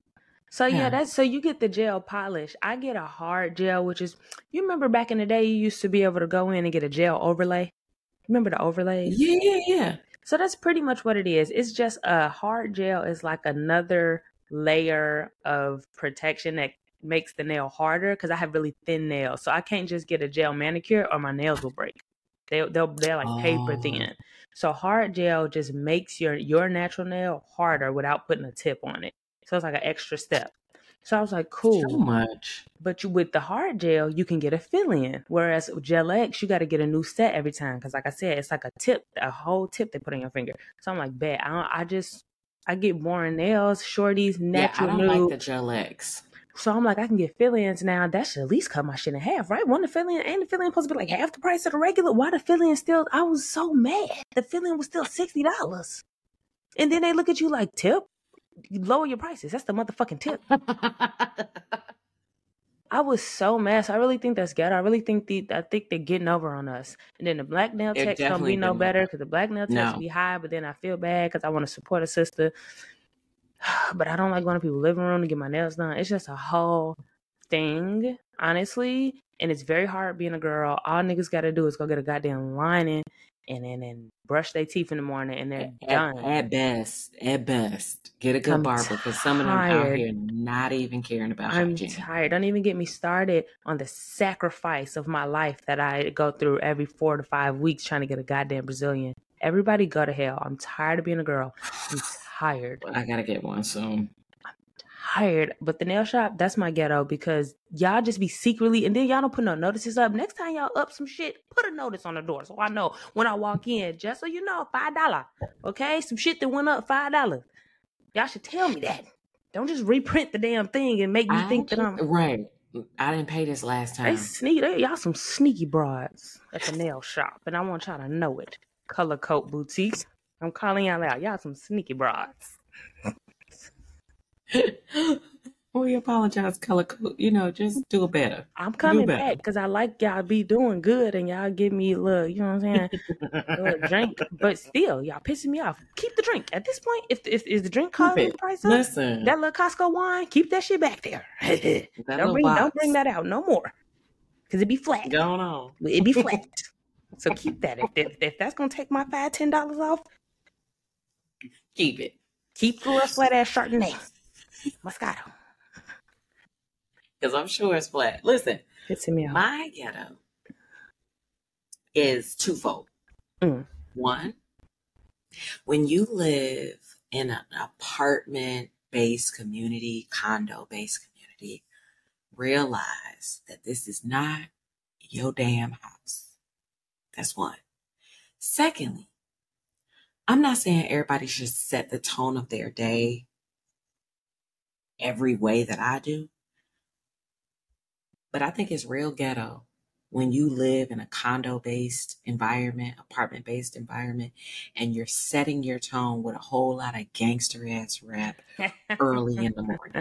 So yeah, Yeah. that's so you get the gel polish. I get a hard gel, which is, you remember back in the day, you used to be able to go in and get a gel overlay. Remember the overlays? Yeah, yeah, yeah. So that's pretty much what it is. It's just a hard gel is like another layer of protection that makes the nail harder because I have really thin nails. So I can't just get a gel manicure or my nails will break. They they'll they're like paper Oh. thin. So hard gel just makes your your natural nail harder without putting a tip on it. So it's like an extra step. So I was like, So cool. much. But you with the hard gel, you can get a fill-in. Whereas with Gel X, you got to get a new set every time. Because like I said, it's like a tip, a whole tip they put on your finger. So I'm like, bet. I, don't, I just, I get boring nails, shorties, Yeah, I natural don't nude. like the Gel X. So I'm like, I can get fill-ins now. That should at least cut my shit in half, right? One, the fill-in, ain't the fill-in supposed to be like half the price of the regular? Why the fill-in still, I was so mad. The fill-in was still sixty dollars. And then they look at you like, tip? You lower your prices. That's the motherfucking tip. I was so mad. So I really think that's ghetto. I really think the I think they're getting over on us. And then the black nail They're techs don't definitely be no getting better over. because the black nail techs No. be high, but then I feel bad because I want to support a sister. But I don't like going to people's living room to get my nails done. It's just a whole thing, honestly. And it's very hard being a girl. All niggas got to do is go get a goddamn lining and then and brush their teeth in the morning and they're At, done. at best, at best, get a good I'm barber because some of them out tired. here not even caring about I'm hygiene. tired. Don't even get me started on the sacrifice of my life that I go through every four to five weeks trying to get a goddamn Brazilian. Everybody go to hell. I'm tired of being a girl. I'm tired. I gotta get one soon. Tired. But the nail shop, that's my ghetto because y'all just be secretly, and then y'all don't put no notices up. Next time y'all up some shit, put a notice on the door so I know when I walk in. Just so you know, five dollars. Okay? Some shit that went up five dollars. Y'all should tell me that. Don't just reprint the damn thing and make me I think that I'm... Right. I didn't pay this last time. They sneaky. They, y'all some sneaky broads at the nail shop, and I want y'all to know it. Color Coat Boutique. I'm calling y'all out. Y'all some sneaky broads. We apologize, Color Coat. You know, just do it better. I'm coming Do better. back because I like y'all be doing good, and y'all give me a little, you know what I'm saying, a little drink. But still, y'all pissing me off. Keep the drink. At this point, if if is the drink causing the price up, Listen, that little Costco wine, keep that shit back there. that don't little bring box. don't bring that out no more, because it be flat. Going on. It be flat. So keep that. If, if if that's gonna take my five ten dollars off, Keep it. keep the little flat ass Chardonnay, Moscato. Because I'm sure it's flat. Listen, Pissing me off. my ghetto is twofold. Mm. One, when you live in an apartment-based community, condo-based community, realize that this is not your damn house. That's one. Secondly, I'm not saying everybody should set the tone of their day every way that I do, but I think it's real ghetto when you live in a condo-based environment, apartment-based environment, and you're setting your tone with a whole lot of gangster-ass rap early in the morning.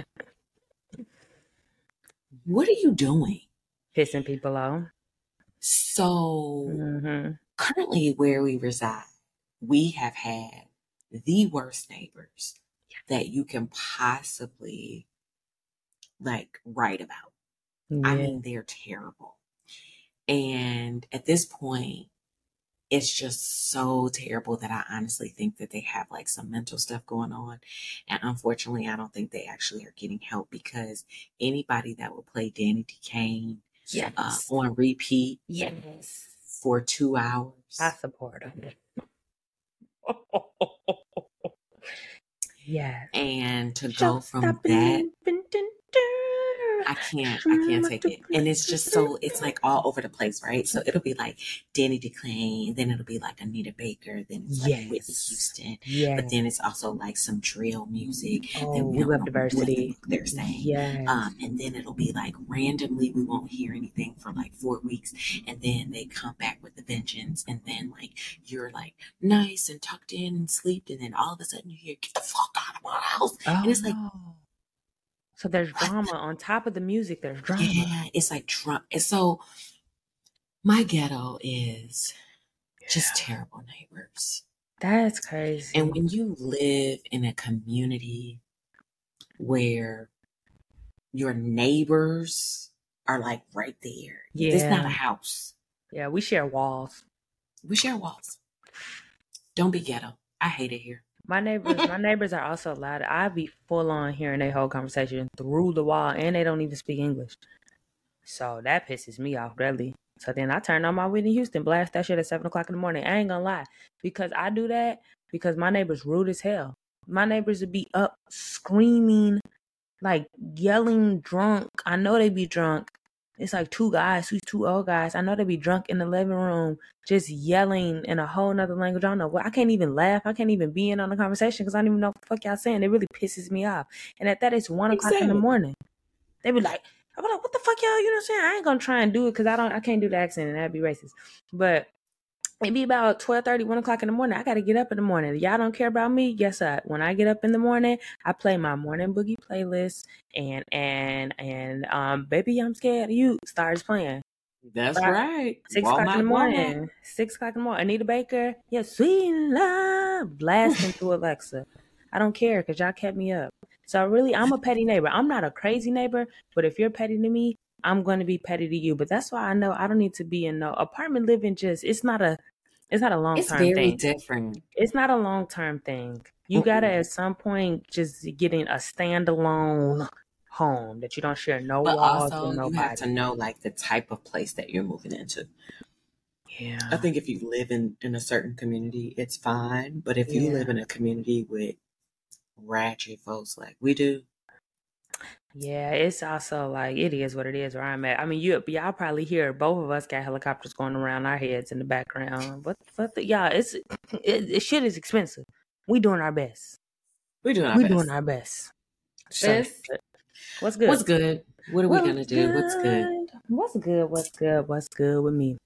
What are you doing? Pissing people off. So Mm-hmm. currently where we reside, we have had the worst neighbors that you can possibly like write about. Yeah. I mean, they're terrible. And at this point, it's just so terrible that I honestly think that they have like some mental stuff going on. And unfortunately, I don't think they actually are getting help because anybody that will play Danny DeCane Yes. uh, on repeat Yes. for two hours. I support them. Yes. And to go from that, I can't, I can't take it. And it's just so, it's like all over the place, right? So it'll be like Danny DeClain, then it'll be like Anita Baker, then it's like Yes. Whitney Houston. Yes. But then it's also like some drill music. Oh, then we don't love know diversity. what they're saying. Yes. Um, and then it'll be like randomly we won't hear anything for like four weeks. And then they come back with the vengeance. And then like you're like nice and tucked in and sleep. And then all of a sudden you hear, get the fuck out of my house. Oh, and it's like, no. So there's drama on top of the music. There's drama. yeah, it's like drama. And so my ghetto is just terrible neighbors. That's crazy. And when you live in a community where your neighbors are like right there, Yeah. it's not a house. Yeah, we share walls. We share walls. Don't be ghetto. I hate it here. My neighbors, my neighbors are also loud. I be full on hearing their whole conversation through the wall, and they don't even speak English. So that pisses me off, really. So then I turn on my Whitney Houston, blast that shit at seven o'clock in the morning. I ain't gonna lie, because I do that because my neighbors rude as hell. My neighbors would be up screaming like yelling drunk. I know they be drunk. It's like two guys, two two old guys. I know they be drunk in the living room, just yelling in a whole nother language. I don't know what. I can't even laugh. I can't even be in on the conversation because I don't even know what the fuck y'all saying. It really pisses me off. And at that, it's one o'clock in the morning. They be like, I'm like, what the fuck, y'all? You know what I'm saying? I ain't gonna try and do it because I don't. I can't do the accent and that'd be racist. But it be about twelve thirty, one o'clock in the morning. I got to get up in the morning. Y'all don't care about me? Guess what? When I get up in the morning, I play my morning boogie playlist and, and, and, um, Baby, I'm Scared of You starts playing. That's Five, right. Six Walmart, o'clock in the morning. Walmart. Six o'clock in the morning. Anita Baker. Yeah, Sweet Love. Blasting through Alexa. I don't care because y'all kept me up. So really, I'm a petty neighbor. I'm not a crazy neighbor, but if you're petty to me, I'm going to be petty to you. But that's why I know I don't need to be in no apartment living. Just it's not a it's not a long term thing. It's very different. It's not a long term thing. You mm-hmm. gotta at some point just getting a standalone home that you don't share no but walls also, with nobody. You have to know like the type of place that you're moving into. Yeah, I think if you live in in a certain community, it's fine. But if you yeah. live in a community with ratchet folks like we do. Yeah, it's also like it is what it is where I'm at. I mean, you y'all probably hear both of us got helicopters going around our heads in the background. But but the, yeah, it's it, it shit is expensive. We doing our best. We doing our we best. doing our best. So, what's good? What's good? What are what's we gonna do? Good? What's good? What's good? What's good? What's good with me?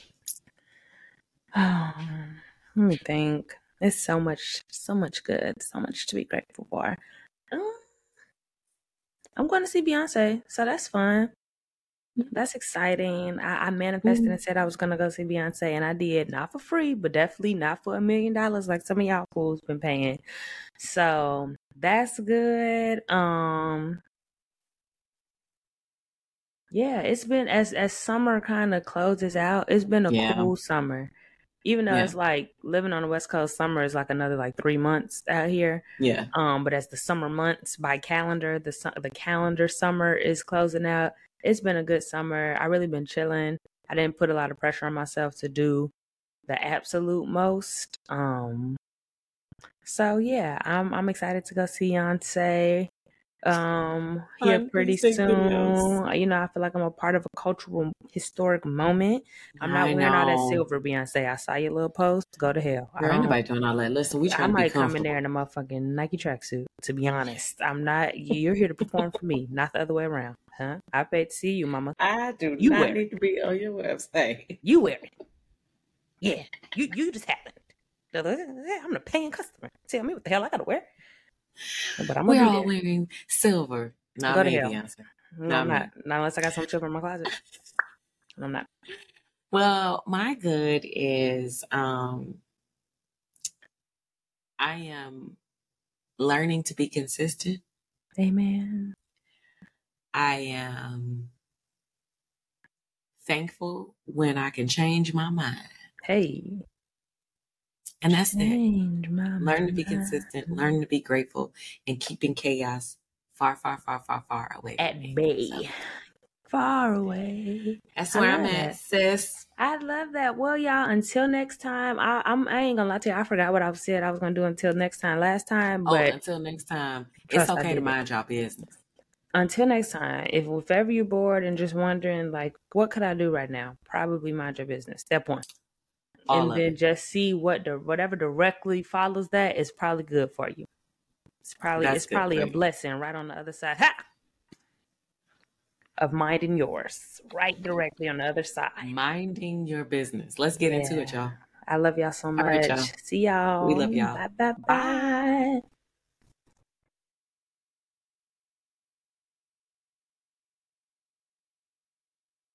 Let me think. It's so much, so much good, so much to be grateful for. Um, I'm going to see Beyonce, so that's fun. That's exciting. I, I manifested mm-hmm. and said I was going to go see Beyonce, and I did. Not for free, but definitely not for a million dollars like some of y'all fools been paying. So that's good. Um, yeah, it's been as as summer kind of closes out. It's been a yeah. cool summer. Even though yeah. it's like living on the West Coast, summer is like another like three months out here. Yeah. Um, but as the summer months by calendar, the the calendar summer is closing out. It's been a good summer. I really been chilling. I didn't put a lot of pressure on myself to do the absolute most. Um, so yeah, I'm I'm excited to go see Beyonce. Um, here I'm pretty soon. Videos. You know, I feel like I'm a part of a cultural, historic moment. I'm not I wearing know. all that silver, Beyonce. I saw your little post. Go to hell. There ain't nobody doing all that. Listen, we trying I to might be come in there in a motherfucking Nike tracksuit. To be honest, I'm not. You're here to perform for me, not the other way around, huh? I paid to see you, mama. I do you not wear need it. to be on your website. You wear it. Yeah, you you just happen. I'm the paying customer. Tell me what the hell I gotta wear. But I'm We're all wearing silver. Not Go me, to hell. Beyonce. No, not I'm me. not. Not unless I got some silver in my closet. I'm not. Well, my good is um, I am learning to be consistent. Amen. I am thankful when I can change my mind. Hey. And that's Change it. My learn mind. to be consistent, learn to be grateful, and keeping chaos far, far, far, far, far away. At bay. So, far away. That's where I'm at, that. sis. I love that. Well, y'all, until next time, I, I'm, I ain't gonna lie to you. I forgot what I said I was gonna do until next time last time. But oh, until next time. It's okay to mind your business. Until next time, if, if ever you're bored and just wondering, like, what could I do right now? Probably mind your business. Step one. All and of then it. just see what the whatever directly follows that is probably good for you. It's probably That's it's probably a you. blessing right on the other side ha! of minding yours, right directly on the other side. Minding your business. Let's get yeah. into it, y'all. I love y'all so much. All right, y'all. See y'all. We love y'all. Bye bye bye. bye.